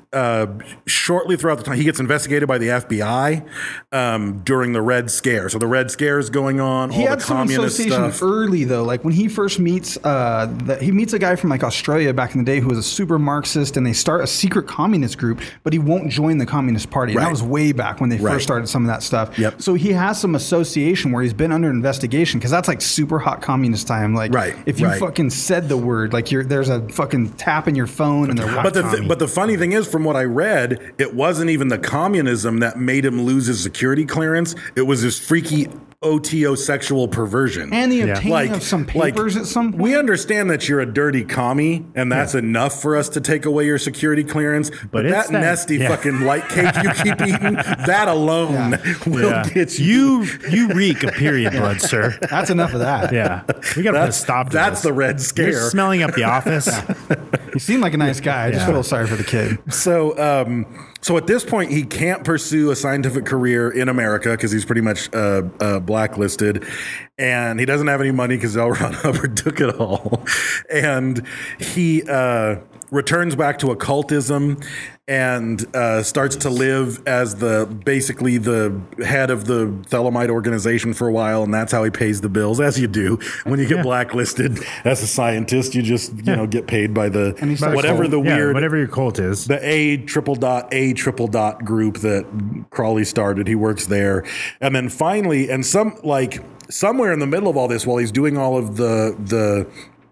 uh, shortly throughout the time, he gets investigated by the F B I um, during the Red Scare. So the Red Scare is going on. He all had the some communist association stuff. early, though. Like when he first meets, uh, the, he meets a guy from like Australia back in the day who was a super Marxist, and they start a secret communist group, but he won't join the Communist Party. And Right. that was way back when they Right. first started some of that stuff. Yep. So he has some association where he's been under investigation because that's like super hot communist time. Like, Right, if you right. fucking said the word, like you're there's a fucking tap in your phone, and they're But the th- but the funny thing is, from what I read, it wasn't even the communism that made him lose his security clearance. It was his freaky O T O sexual perversion. and the obtaining of some like, papers at some point. We understand that you're a dirty commie, and that's Yeah. enough for us to take away your security clearance. But, But it's that, that- nasty yeah. fucking light cake you keep eating, that alone will Yeah. get you. You you reek of period blood, sir. That's enough of that. Yeah, we got to put a That's- stop to that's this. the Red Scare. You're smelling up the office. He seemed like a nice guy. I just Yeah. feel sorry for the kid. So, um, so at this point, he can't pursue a scientific career in America because he's pretty much uh, uh, blacklisted, and he doesn't have any money because L. Ron Hubbard took it all, and he uh, returns back to occultism and uh, starts to live as the basically the head of the Thelemite organization for a while, and that's how he pays the bills, as you do when you get Yeah. blacklisted as a scientist. You just you know get paid by the And he starts whatever cult- the Yeah, weird whatever your cult is. the A triple dot A triple dot group that Crawley started. He works there, and then finally, and some like somewhere in the middle of all this, while he's doing all of the the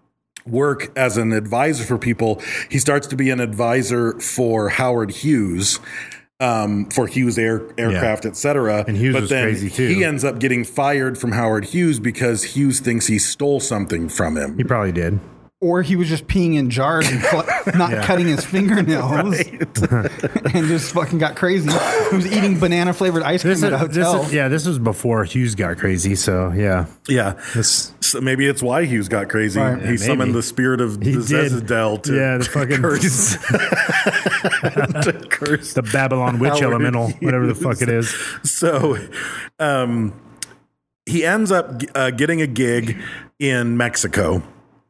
work as an advisor for people, he starts to be an advisor for Howard Hughes. Um, for Hughes Air Aircraft, Yeah. et cetera. And Hughes but was then crazy, too. he ends up getting fired from Howard Hughes because Hughes thinks he stole something from him. He probably did. Or he was just peeing in jars and cl- not Yeah. cutting his fingernails and just fucking got crazy. He was eating banana flavored ice cream This at a is, this hotel. is, yeah, this was before Hughes got crazy. So yeah, Yeah. This- So maybe it's why Hughes got crazy. Right. He Yeah, summoned maybe. the spirit of he the did. Zezadel to yeah, the fucking curse, to curse the Babylon witch Howard elemental, whatever the fuck it is. So, um, he ends up uh, getting a gig in Mexico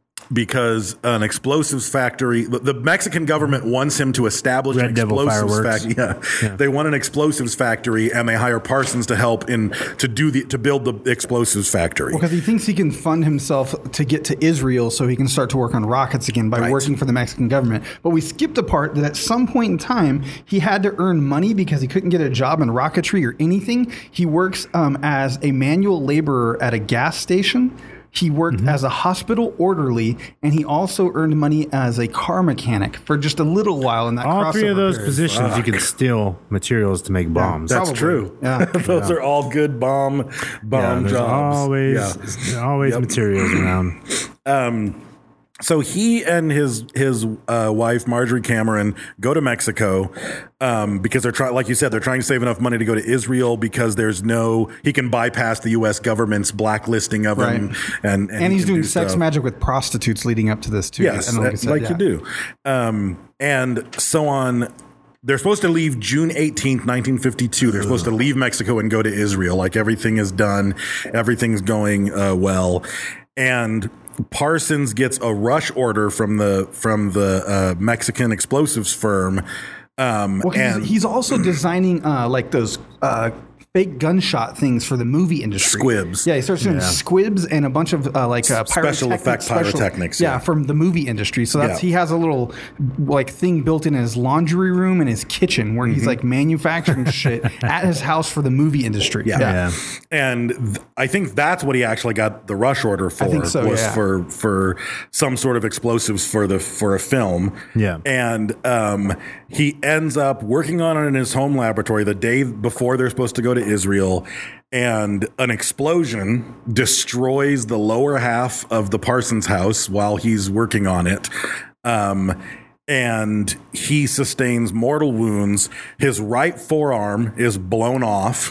because an explosives factory, the the Mexican government wants him to establish Red an Devil explosives fireworks. factory. Yeah. Yeah. They want an explosives factory, and they hire Parsons to help in to do the to build the explosives factory. Because he thinks he can fund himself to get to Israel so he can start to work on rockets again by Right. working for the Mexican government. But we skipped a part that at some point in time, he had to earn money because he couldn't get a job in rocketry or anything. He works um, as a manual laborer at a gas station. He worked Mm-hmm. as a hospital orderly, and he also earned money as a car mechanic for just a little while in that All three crossover of those period. positions, you can steal materials to make bombs. That's Probably. true. Yeah. Those are all good bomb yeah, bomb there's jobs. always Yeah. always Yep. materials around. Um, so he and his his uh, wife Marjorie Cameron go to Mexico um, because they're trying, like you said, they're trying to save enough money to go to Israel because there's no he can bypass the U S government's blacklisting of him, Right. and and, And he he's can doing do sex stuff. magic with prostitutes leading up to this, too. Yes, I don't know if he said, like yeah. you do. Um, and so on. They're supposed to leave June eighteenth, nineteen fifty-two. They're supposed to leave Mexico and go to Israel. Like everything is done. Everything's going uh, well. And Parsons gets a rush order from the from the uh, Mexican explosives firm. Um, Well, 'cause and he's also designing uh, like those uh, fake gunshot things for the movie industry. Squibs. Yeah, he starts doing Yeah. squibs and a bunch of uh, like uh, Special pyrotechnic- effect pyrotechnics, Yeah, yeah. from the movie industry. So that's Yeah. he has a little like thing built in his laundry room and his kitchen where he's like manufacturing shit at his house for the movie industry. Yeah. Yeah. And th- I think that's what he actually got the rush order for. think so, was yeah. for for some sort of explosives for the for a film. Yeah. And um, he ends up working on it in his home laboratory the day before they're supposed to go to Israel. And an explosion destroys the lower half of the Parsons house while he's working on it. Um, and he sustains mortal wounds. His right forearm is blown off.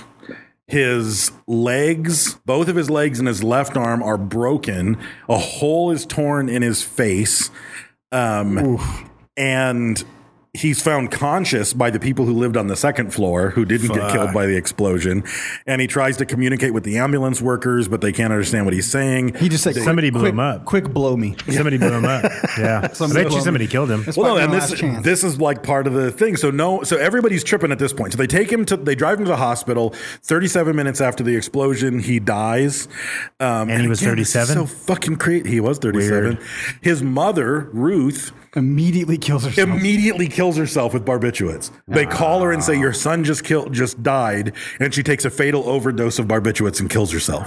His legs, both of his legs and his left arm are broken. A hole is torn in his face. Um, and he's found conscious by the people who lived on the second floor who didn't Fuck. get killed by the explosion. And he tries to communicate with the ambulance workers, but they can't understand what he's saying. He just said, Somebody blew quick, him up. Quick blow me. Somebody blew him up. Yeah. Somebody I bet blew you him. somebody killed him. It's Well, no, fucking and my this last chance. this is like part of the thing. So no, so everybody's tripping at this point. So they take him to, they drive him to the hospital. thirty-seven minutes after the explosion, he dies. Um, And he was again, this is thirty-seven? So fucking crazy. He was thirty-seven. Weird. His mother, Ruth, Immediately kills herself. immediately kills herself with barbiturates. They call her and say, "Your son just killed, just died," and she takes a fatal overdose of barbiturates and kills herself.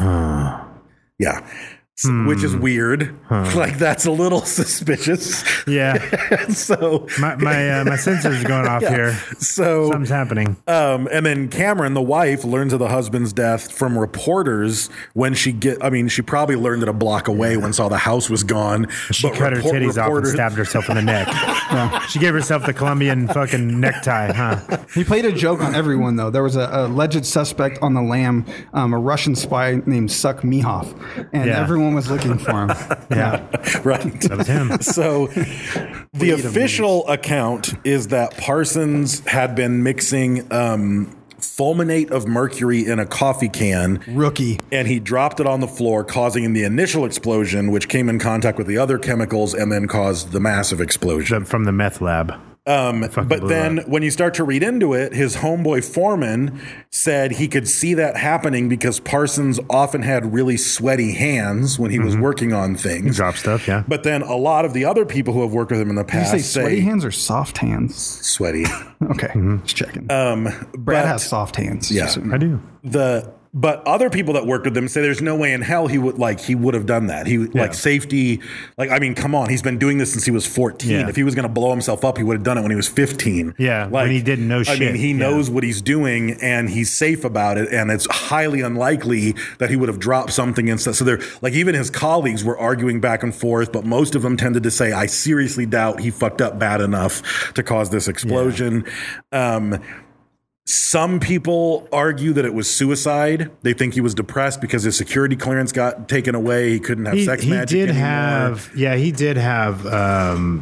Yeah. S- Which is weird. Like, that's a little suspicious. Yeah. so My my, uh, my sensors are going off Yeah. here. So Something's happening. Um, and then Cameron, the wife, learns of the husband's death from reporters when she get. I mean, she probably learned it a block away when saw the house was gone. She but cut report- her titties off and reporters- stabbed herself in the neck. Yeah. She gave herself the Colombian fucking necktie, huh? He played a joke on everyone, though. There was a, a alleged suspect on the lam, um, a Russian spy named Suk Mihov, and Yeah. everyone was looking for him. Yeah. Right. That was him. So the official account is that Parsons had been mixing um, fulminate of mercury in a coffee can. Rookie. And he dropped it on the floor, causing the initial explosion, which came in contact with the other chemicals and then caused the massive explosion. The- from the meth lab. Um, Fucking but blew then up. when you start to read into it, his homeboy foreman said he could see that happening because Parsons often had really sweaty hands when he was working on things. Drop stuff, yeah. But then a lot of the other people who have worked with him in the Did you past say sweaty say hands or soft hands? sweaty. Okay, just checking. Um, Brad but has soft hands. Yeah. just so you know. I do. the but other people that worked with him say there's no way in hell he would like he would have done that. He like safety, like I mean, come on, he's been doing this since he was fourteen. Yeah. If he was going to blow himself up, he would have done it when he was fifteen. Yeah, like, when he didn't know I shit. mean, he Yeah. knows what he's doing and he's safe about it, and it's highly unlikely that he would have dropped something and stuff. So they're like, even his colleagues were arguing back and forth, but most of them tended to say, I seriously doubt he fucked up bad enough to cause this explosion. Um, Some people argue that it was suicide. They think he was depressed because his security clearance got taken away. He couldn't have He, sex he magic did anymore. have, yeah, he did have um,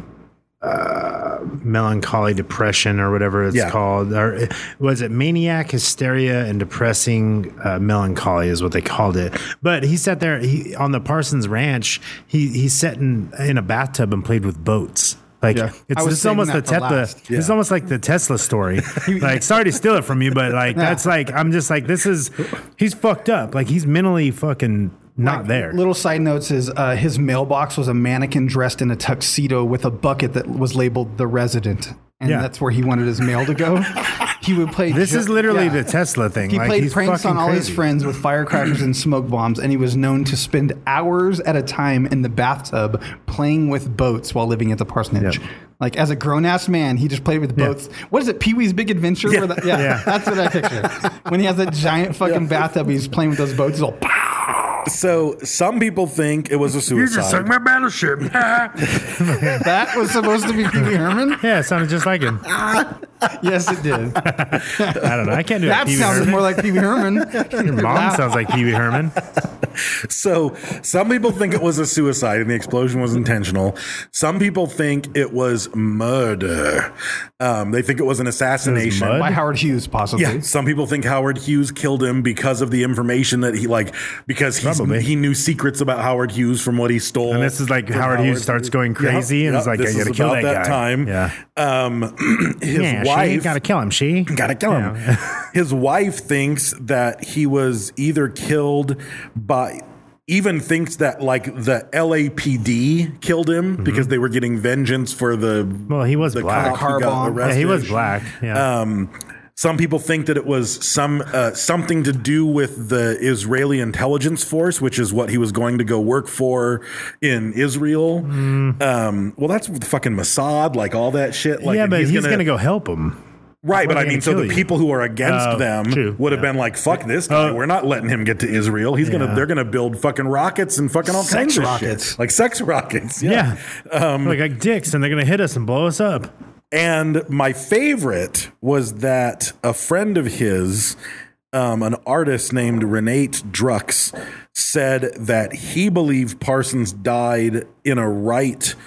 uh, melancholy depression or whatever it's Yeah. called. Or was it maniac hysteria and depressing uh, melancholy is what they called it. But he sat there he, on the Parsons Ranch. He he sat in, in a bathtub and played with boats. Like Yeah. it's, I was it's saving almost the, that for te- the last. it's Yeah. almost like the Tesla story. Like, sorry to steal it from you, but like that's like I'm just like this is he's fucked up. Like he's mentally fucking not there. Little side notes is uh, his mailbox was a mannequin dressed in a tuxedo with a bucket that was labeled "The Resident," and Yeah. that's where he wanted his mail to go. He would play. This jo- is literally yeah. the Tesla thing. He like, played he's pranks fucking on all his crazy. friends with firecrackers and smoke bombs, and he was known to spend hours at a time in the bathtub playing with boats while living at the parsonage. Yep. Like as a grown ass man, he just played with Yeah. boats. What is it, Pee Wee's Big Adventure? Yeah. Where the- yeah, Yeah. that's what I picture. When he has that giant fucking bathtub, he's playing with those boats. He's all. So some people think it was a suicide. my battleship. That was supposed to be Pee Wee Herman? Yeah, it sounded just like him. Yes, it did. I don't know. I can't do That Pee Wee sounded Herman. more like Pee Wee Herman. Your mom sounds like Pee Wee Herman. So some people think it was a suicide and the explosion was intentional. Some people think it was murder. Um, they think it was an assassination. mud? By Howard Hughes, possibly. Yeah, some people think Howard Hughes killed him because of the information that he like because he's, Probably. he knew secrets about Howard Hughes from what he stole. And this is like from Howard Hughes starts going crazy and Yep, is like, this I gotta is kill about that guy. time. Yeah. Um, his Yeah, she wife gotta kill him. She Gotta kill him. Yeah. His wife thinks that he was either killed by, even thinks that like the L A P D killed him because they were getting vengeance for the. Well, he was the black. cop who got Car bomb. Yeah, he was arrested. black. Yeah. Um, some people think that it was some uh, something to do with the Israeli intelligence force, which is what he was going to go work for in Israel. Mm. Um, well, that's fucking Mossad, like all that shit. Like, yeah, and but he's, gonna, gonna, go help him. right. Why But are I they mean, gonna so kill the you? people who are against Oh, them true. would have Yeah. been like, "Fuck this guy. Oh. We're not letting him get to Israel. He's gonna, Yeah. they're gonna build fucking rockets and fucking all Sex kinds of rockets. shit, like sex rockets." Yeah. Yeah. Um, like, like dicks, and they're gonna hit us and blow us up. And my favorite was that a friend of his, um, an artist named Renate Drux, said that he believed Parsons died in a rite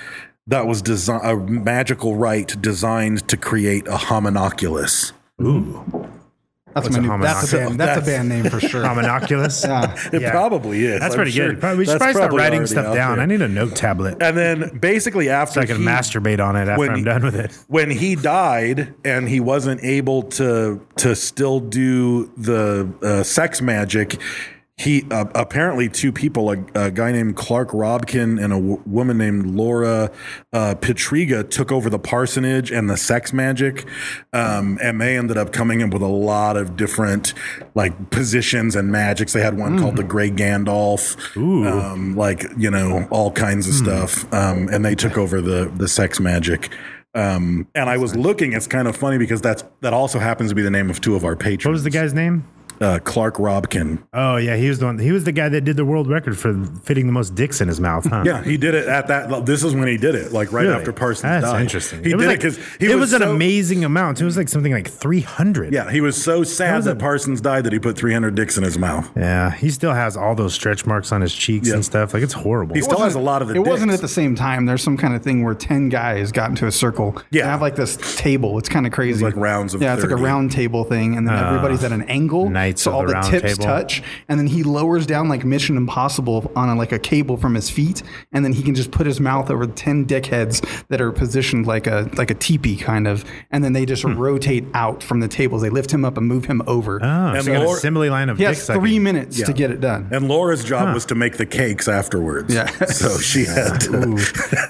that was desi- a magical rite designed to create a hominoculus. Ooh. That's, What's my a new, that's, a hominoculus? band, that's, That's- a band name for sure. Hominoculus? Yeah. It Yeah. probably is. That's I'm pretty sure good. Probably, we should that's probably start probably writing already stuff out down. there. I need a note tablet And then basically after so I can he, masturbate on it after when I'm he- done with it. when he died and he wasn't able to to still do the uh, sex magic, he uh, apparently two people, a, a guy named Clark Robkin and a w- woman named Laura uh, Petriga, took over the parsonage and the sex magic, um, and they ended up coming in with a lot of different like positions and magics. They had one called the Grey Gandalf, um, like you know all kinds of stuff, um, and they took over the the sex magic. Um, and I was looking. It's kind of funny because that's that also happens to be the name of two of our patrons. What was the guy's name? Uh, Clark Robkin. Oh yeah, he was the one. He was the guy that did the world record for fitting the most dicks in his mouth, huh? Yeah, he did it at that. This is when he did it, like right Really? after Parsons That's died. interesting. He it was did like, it because he it was, was an so, amazing amount. It was like something like three hundred. Yeah, he was so sad was that a- Parsons died that he put three hundred dicks in his mouth. Yeah, he still has all those stretch marks on his cheeks Yeah. and stuff. Like it's horrible. He still has a lot of the It wasn't dicks. at the same time. There's some kind of thing where ten guys got into a circle. Yeah. They have like this table. It's kind of crazy. like rounds of Yeah, it's like thirty. a round table thing, and then everybody's at an angle. Knights so of all the the Round tips Table. touch, and then he lowers down like Mission Impossible on a, like a cable from his feet, and then he can just put his mouth over ten dickheads that are positioned like a like a teepee kind of, and then they just rotate out from the tables. They lift him up and move him over. Oh, And so you got Laura- an assembly line of He dick has sucking. three minutes Yeah. to get it done. And Laura's job Huh. was to make the cakes afterwards. Yeah. So she had to. Ooh.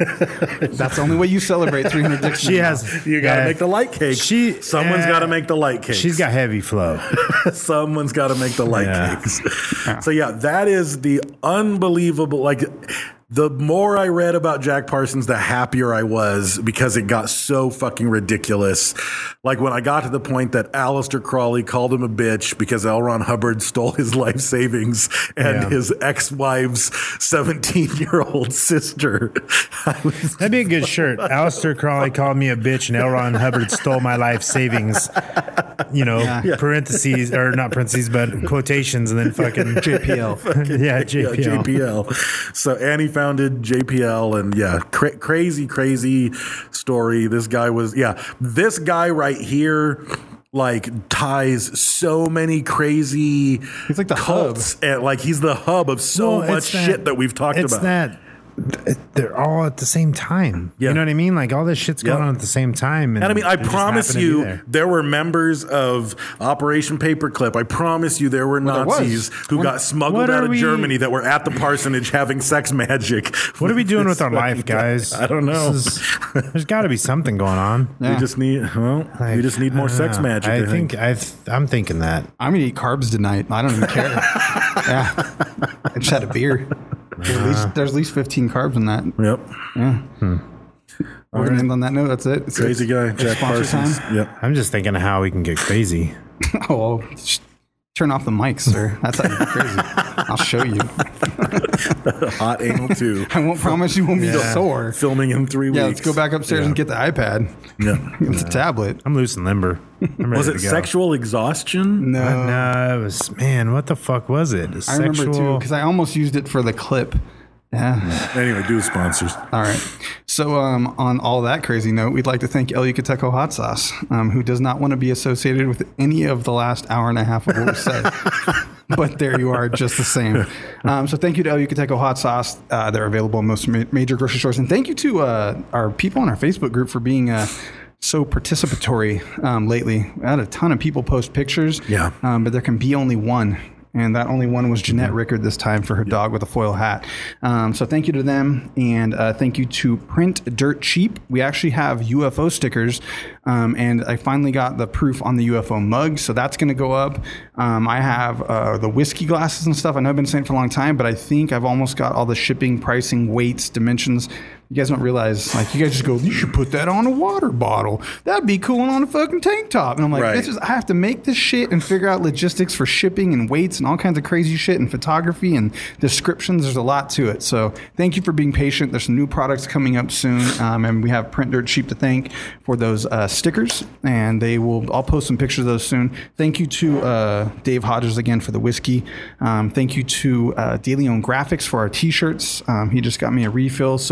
That's the only way you celebrate three hundred dicks. She has. You got to yeah, make the light cake. She. Someone's uh, got to make the light cake. She's got heavy flow. Someone's got to make the light Yeah. cakes. So yeah, that is the unbelievable. Like the more I read about Jack Parsons, the happier I was because it got so fucking ridiculous. Like when I got to the point that Aleister Crowley called him a bitch because L. Ron Hubbard stole his life savings and Yeah. his ex-wife's seventeen-year-old sister. I was, That'd be a good shirt. Aleister Crowley called me a bitch, and L. Ron Hubbard stole my life savings. You know, parentheses or not parentheses, but quotations, and then fucking J P L. yeah, J P L. Yeah, J P L. So Annie founded J P L, and yeah, cra- crazy, crazy story. This guy was, yeah, this guy right here, like ties so many crazy. He's like the cults, and like he's the hub of so Well, much it's shit that we've talked it's about. that they're all at the same time. Yeah. You know what I mean? Like all this shit's going Yeah. on at the same time. And I mean, I they just promise happen to be you, there. there were members of Operation Paperclip. I promise you, there were Well, there was. Nazis who What- got smuggled what out are of we- Germany that were at the parsonage having sex magic. What are we doing with our This life, fucking guy. guys? I don't know. This is- there's got to be something going on. Yeah. We just need, well, we Like, just need more I don't sex know. magic. I I think think. I th- I'm thinking that. I'm gonna eat carbs tonight. I don't even care. Yeah, I just had a beer. There's at, least, there's at least fifteen carbs in that. Yep. Yeah. We're gonna end on that note. That's it. It's Crazy it's- guy, it's Jack sponsor Parsons. time. Yep. I'm just thinking of how we can get crazy. Oh, well, sh- turn off the mics, sir. That's how you get crazy. I'll show you. Hot anal too. I won't promise you won't be sore. Filming in three Yeah, weeks. let's go back upstairs Yeah. and get the iPad. Yeah. Get the tablet. I'm loose and limber. I'm ready Was to it go. sexual exhaustion? No, Uh, no, it was man. What the fuck was it? I remember too Sexual. because I almost used it for the clip. Yeah. Anyway, do sponsors. All right. So, um, on all that crazy note, we'd like to thank El Yucateco Hot Sauce, um, who does not want to be associated with any of the last hour and a half of what we said. But there you are, just the same. Um, so, thank you to El Yucateco Hot Sauce. Uh, they're available in most ma- major grocery stores. And thank you to uh, our people on our Facebook group for being uh, so participatory um, lately. We had a ton of people post pictures. Yeah. Um, but there can be only one. And that only one was Jeanette Rickard this time for her dog with a foil hat. Um, so thank you to them. And uh, thank you to Print Dirt Cheap. We actually have U F O stickers. Um, and I finally got the proof on the U F O mug. So that's going to go up. Um, I have uh, the whiskey glasses and stuff. I know I've been saying it for a long time, but I think I've almost got all the shipping, pricing, weights, dimensions. You guys don't realize, like, you guys just go, you should put that on a water bottle. That'd be cool on a fucking tank top. And I'm like, Right. this is, I have to make this shit and figure out logistics for shipping and weights and all kinds of crazy shit and photography and descriptions. There's a lot to it. So thank you for being patient. There's some new products coming up soon. Um, and we have Print Dirt Cheap to thank for those uh, stickers. And they will, I'll post some pictures of those soon. Thank you to uh, Dave Hodges again for the whiskey. Um, thank you to uh, De Leon Graphics for our t-shirts. Um, he just got me a refill. So if you guys are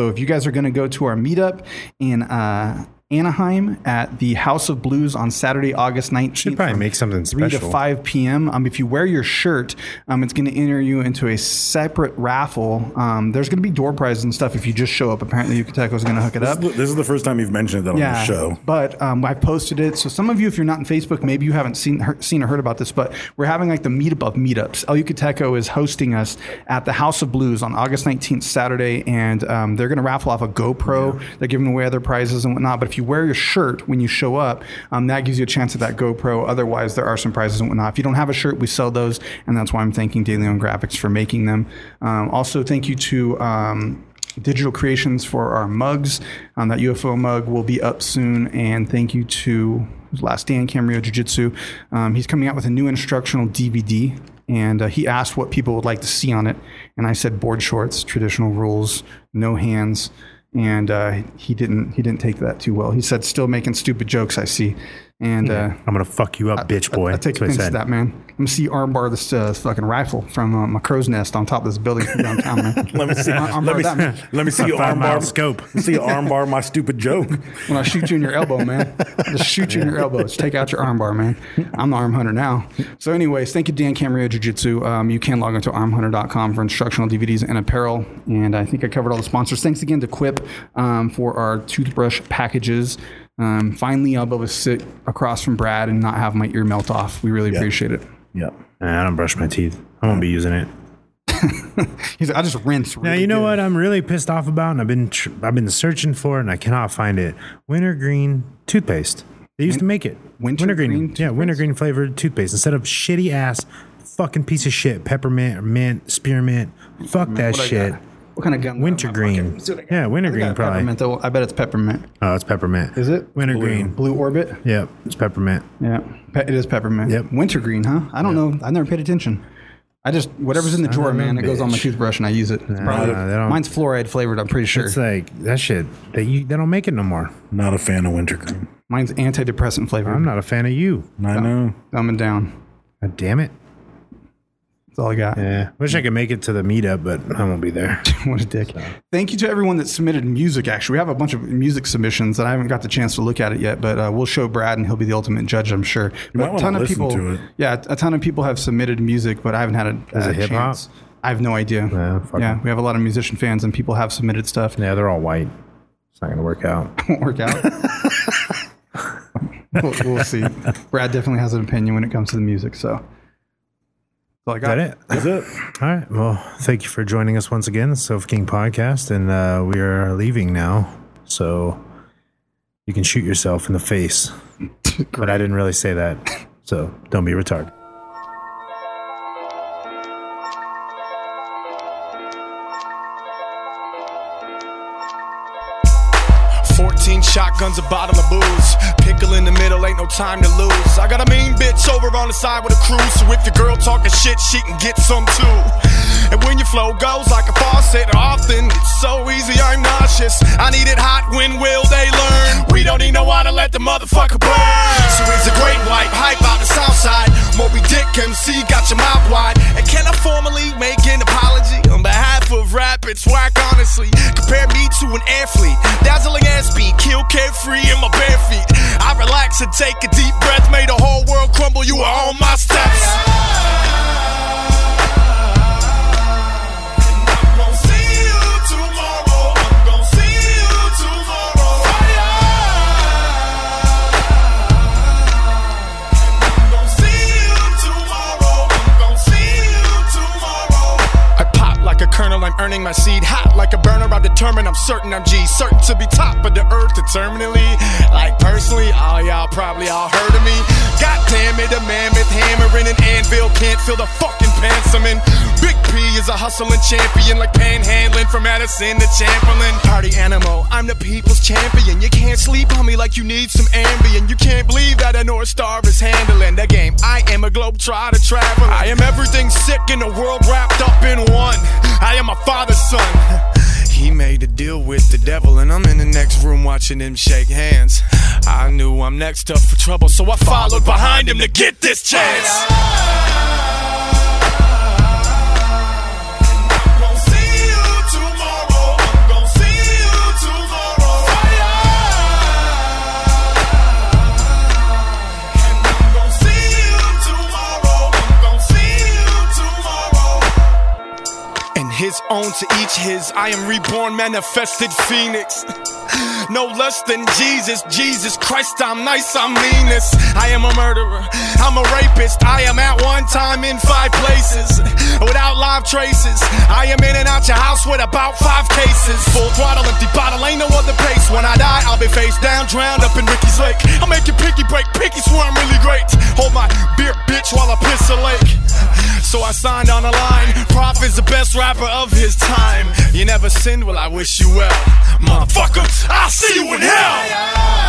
are going to go to our meetup in uh, Anaheim at the House of Blues on Saturday, August nineteenth. Should probably make something three special. to five p.m. Um, if you wear your shirt, um, it's going to enter you into a separate raffle. Um, there's going to be door prizes and stuff if you just show up. Apparently, Yucateco is going to hook it This up. is, the, this is the first time you've mentioned it on Yeah, the show. but um, I posted it. So some of you, if you're not on Facebook, maybe you haven't seen heard, seen or heard about this, but we're having like the meetup of meetups. El Yucateco is hosting us at the House of Blues on August nineteenth, Saturday, and um, they're going to raffle off a GoPro. Yeah. They're giving away other prizes and whatnot. But if you wear your shirt when you show up, um, that gives you a chance at that GoPro. Otherwise, there are some prizes and whatnot. If you don't have a shirt, we sell those, and that's why I'm thanking De Leon Graphics for making them. Um, also, thank you to um, Digital Creations for our mugs. Um, that U F O mug will be up soon, and thank you to Last Dan Camrio Jiu-Jitsu. Um, he's coming out with a new instructional D V D, and uh, he asked what people would like to see on it, and I said board shorts, traditional rules, no hands. And uh, he didn't he didn't take that too well. He said, "Still making stupid jokes, I see." And uh, I'm gonna fuck you up, bitch boy. I, I take That's what I offense to said. that, man. I'm gonna see you armbar this uh, fucking rifle from uh, my crow's nest on top of this building from downtown, man. Let me see. Armbar let me, that, man. let me see you Five mile armbar scope. Let me see you armbar my stupid joke. When I shoot you in your elbow, man, I just shoot you in your elbow. Just take out your armbar, man. I'm the arm hunter now. So, anyways, thank you, Dan Camrio Jiu-Jitsu. Um, you can log into arm hunter dot com for instructional D V Ds and apparel. And I think I covered all the sponsors. Thanks again to Quip um, for our toothbrush packages. Um, finally, I'll be able to sit across from Brad and not have my ear melt off. We really Yep. appreciate it. Yep. Nah, I don't brush my teeth. I won't be using it. He's like, I just rinse. Now Really you know good. what I'm really pissed off about, and I've been tr- I've been searching for it, and I cannot find it. Wintergreen toothpaste. They used to make it. Wintergreen yeah, wintergreen flavored toothpaste instead of shitty ass fucking piece of shit peppermint or mint spearmint. Fuck that What I shit. got? What kind of gun? Wintergreen. See what I got. Yeah, I wintergreen got probably. Peppermint, though. I bet it's peppermint. Oh, it's peppermint. Is it? Wintergreen. Blue Orbit? Yep, it's peppermint. Yeah. Pe- it is peppermint. Yep. Wintergreen, huh? I don't know. I never paid attention. I just, whatever's in the Son drawer, of a man, it goes on my bitch. toothbrush and I use it. It's probably- Nah, they don't- mine's fluoride flavored, I'm pretty sure. It's like that shit. They you, they don't make it no more. Not a fan of wintergreen. Mine's antidepressant flavored. I'm not a fan of you. I know. Dumbing down. God damn it. That's all I got. Yeah. Wish I could make it to the meetup, but I won't be there. What a dick. Thank you to everyone that submitted music, actually. We have a bunch of music submissions that I haven't got the chance to look at it yet, but uh, we'll show Brad and he'll be the ultimate judge, I'm sure. You might But a wanna ton of listen people, to it. Yeah, a ton of people have submitted music, but I haven't had a, Is a it hip hop? chance. I have no idea. Yeah, fuck yeah, 'em. we have a lot of musician fans and people have submitted stuff. Yeah, they're all white. It's not going to work out. Won't work out. we'll, we'll see. Brad definitely has an opinion when it comes to the music, so. That's all I Is got. that it? That's it. All right. Well, thank you for joining us once again, the Sofa King podcast. And uh, we are leaving now. So you can shoot yourself in the face. But I didn't really say that. So don't be retarded. fourteen shotguns, a bottle of booze. Pickle in the middle, ain't no time to lose. I got a mean bitch over on the side with a cruise. So if your girl talking shit, she can get some too. And when your flow goes like a faucet, often it's so easy, I'm nauseous. I need it hot, when will they learn? We don't need no water, let the motherfucker burn. So it's a great white hype out the south side. Moby Dick M C got your mouth wide. And can I formally make an apology on behalf of rap? It's whack, honestly. Compare me to an athlete, dazzling ass beat, kill carefree in my bare feet. I relax and take a deep breath, made the whole world crumble. You are on my steps. Colonel, I'm earning my seed. Hot like a burner, I'm determined, I'm certain I'm G. Certain to be top of the earth, determinately. Like personally, all y'all probably all heard of me. God damn it, a mammoth hammering an anvil. Can't feel the fucking pants I'm in. Big P is a hustling champion, like panhandling from Addison to Chamberlain. Party animal, I'm the people's champion. You can't sleep on me like you need some Ambien. You can't believe that a North Star is handling the game. I am a globetrotter traveler. I am everything sick in the world wrapped up in one. I am my father's son. He made a deal with the devil, and I'm in the next room watching him shake hands. I knew I'm next up for trouble, so I followed behind him to get this chance. I'm gonna see you tomorrow. I'm gonna see you tomorrow. his. I am reborn, manifested phoenix. No less than Jesus, Jesus Christ, I'm nice, I'm meanness. I am a murderer, I'm a rapist. I am at one time in five places without live traces. I am in and out your house with about five cases. Full throttle, empty bottle, ain't no other pace. When I die, I'll be face down, drowned up in Ricky's Lake. I'll make your pinky break, pinky swear I'm really great. Hold my beer, bitch, while I piss a lake. So I signed on a line. Prof is the best rapper of his time. You never sinned, well I wish you well. Motherfucker, I'll see you in hell.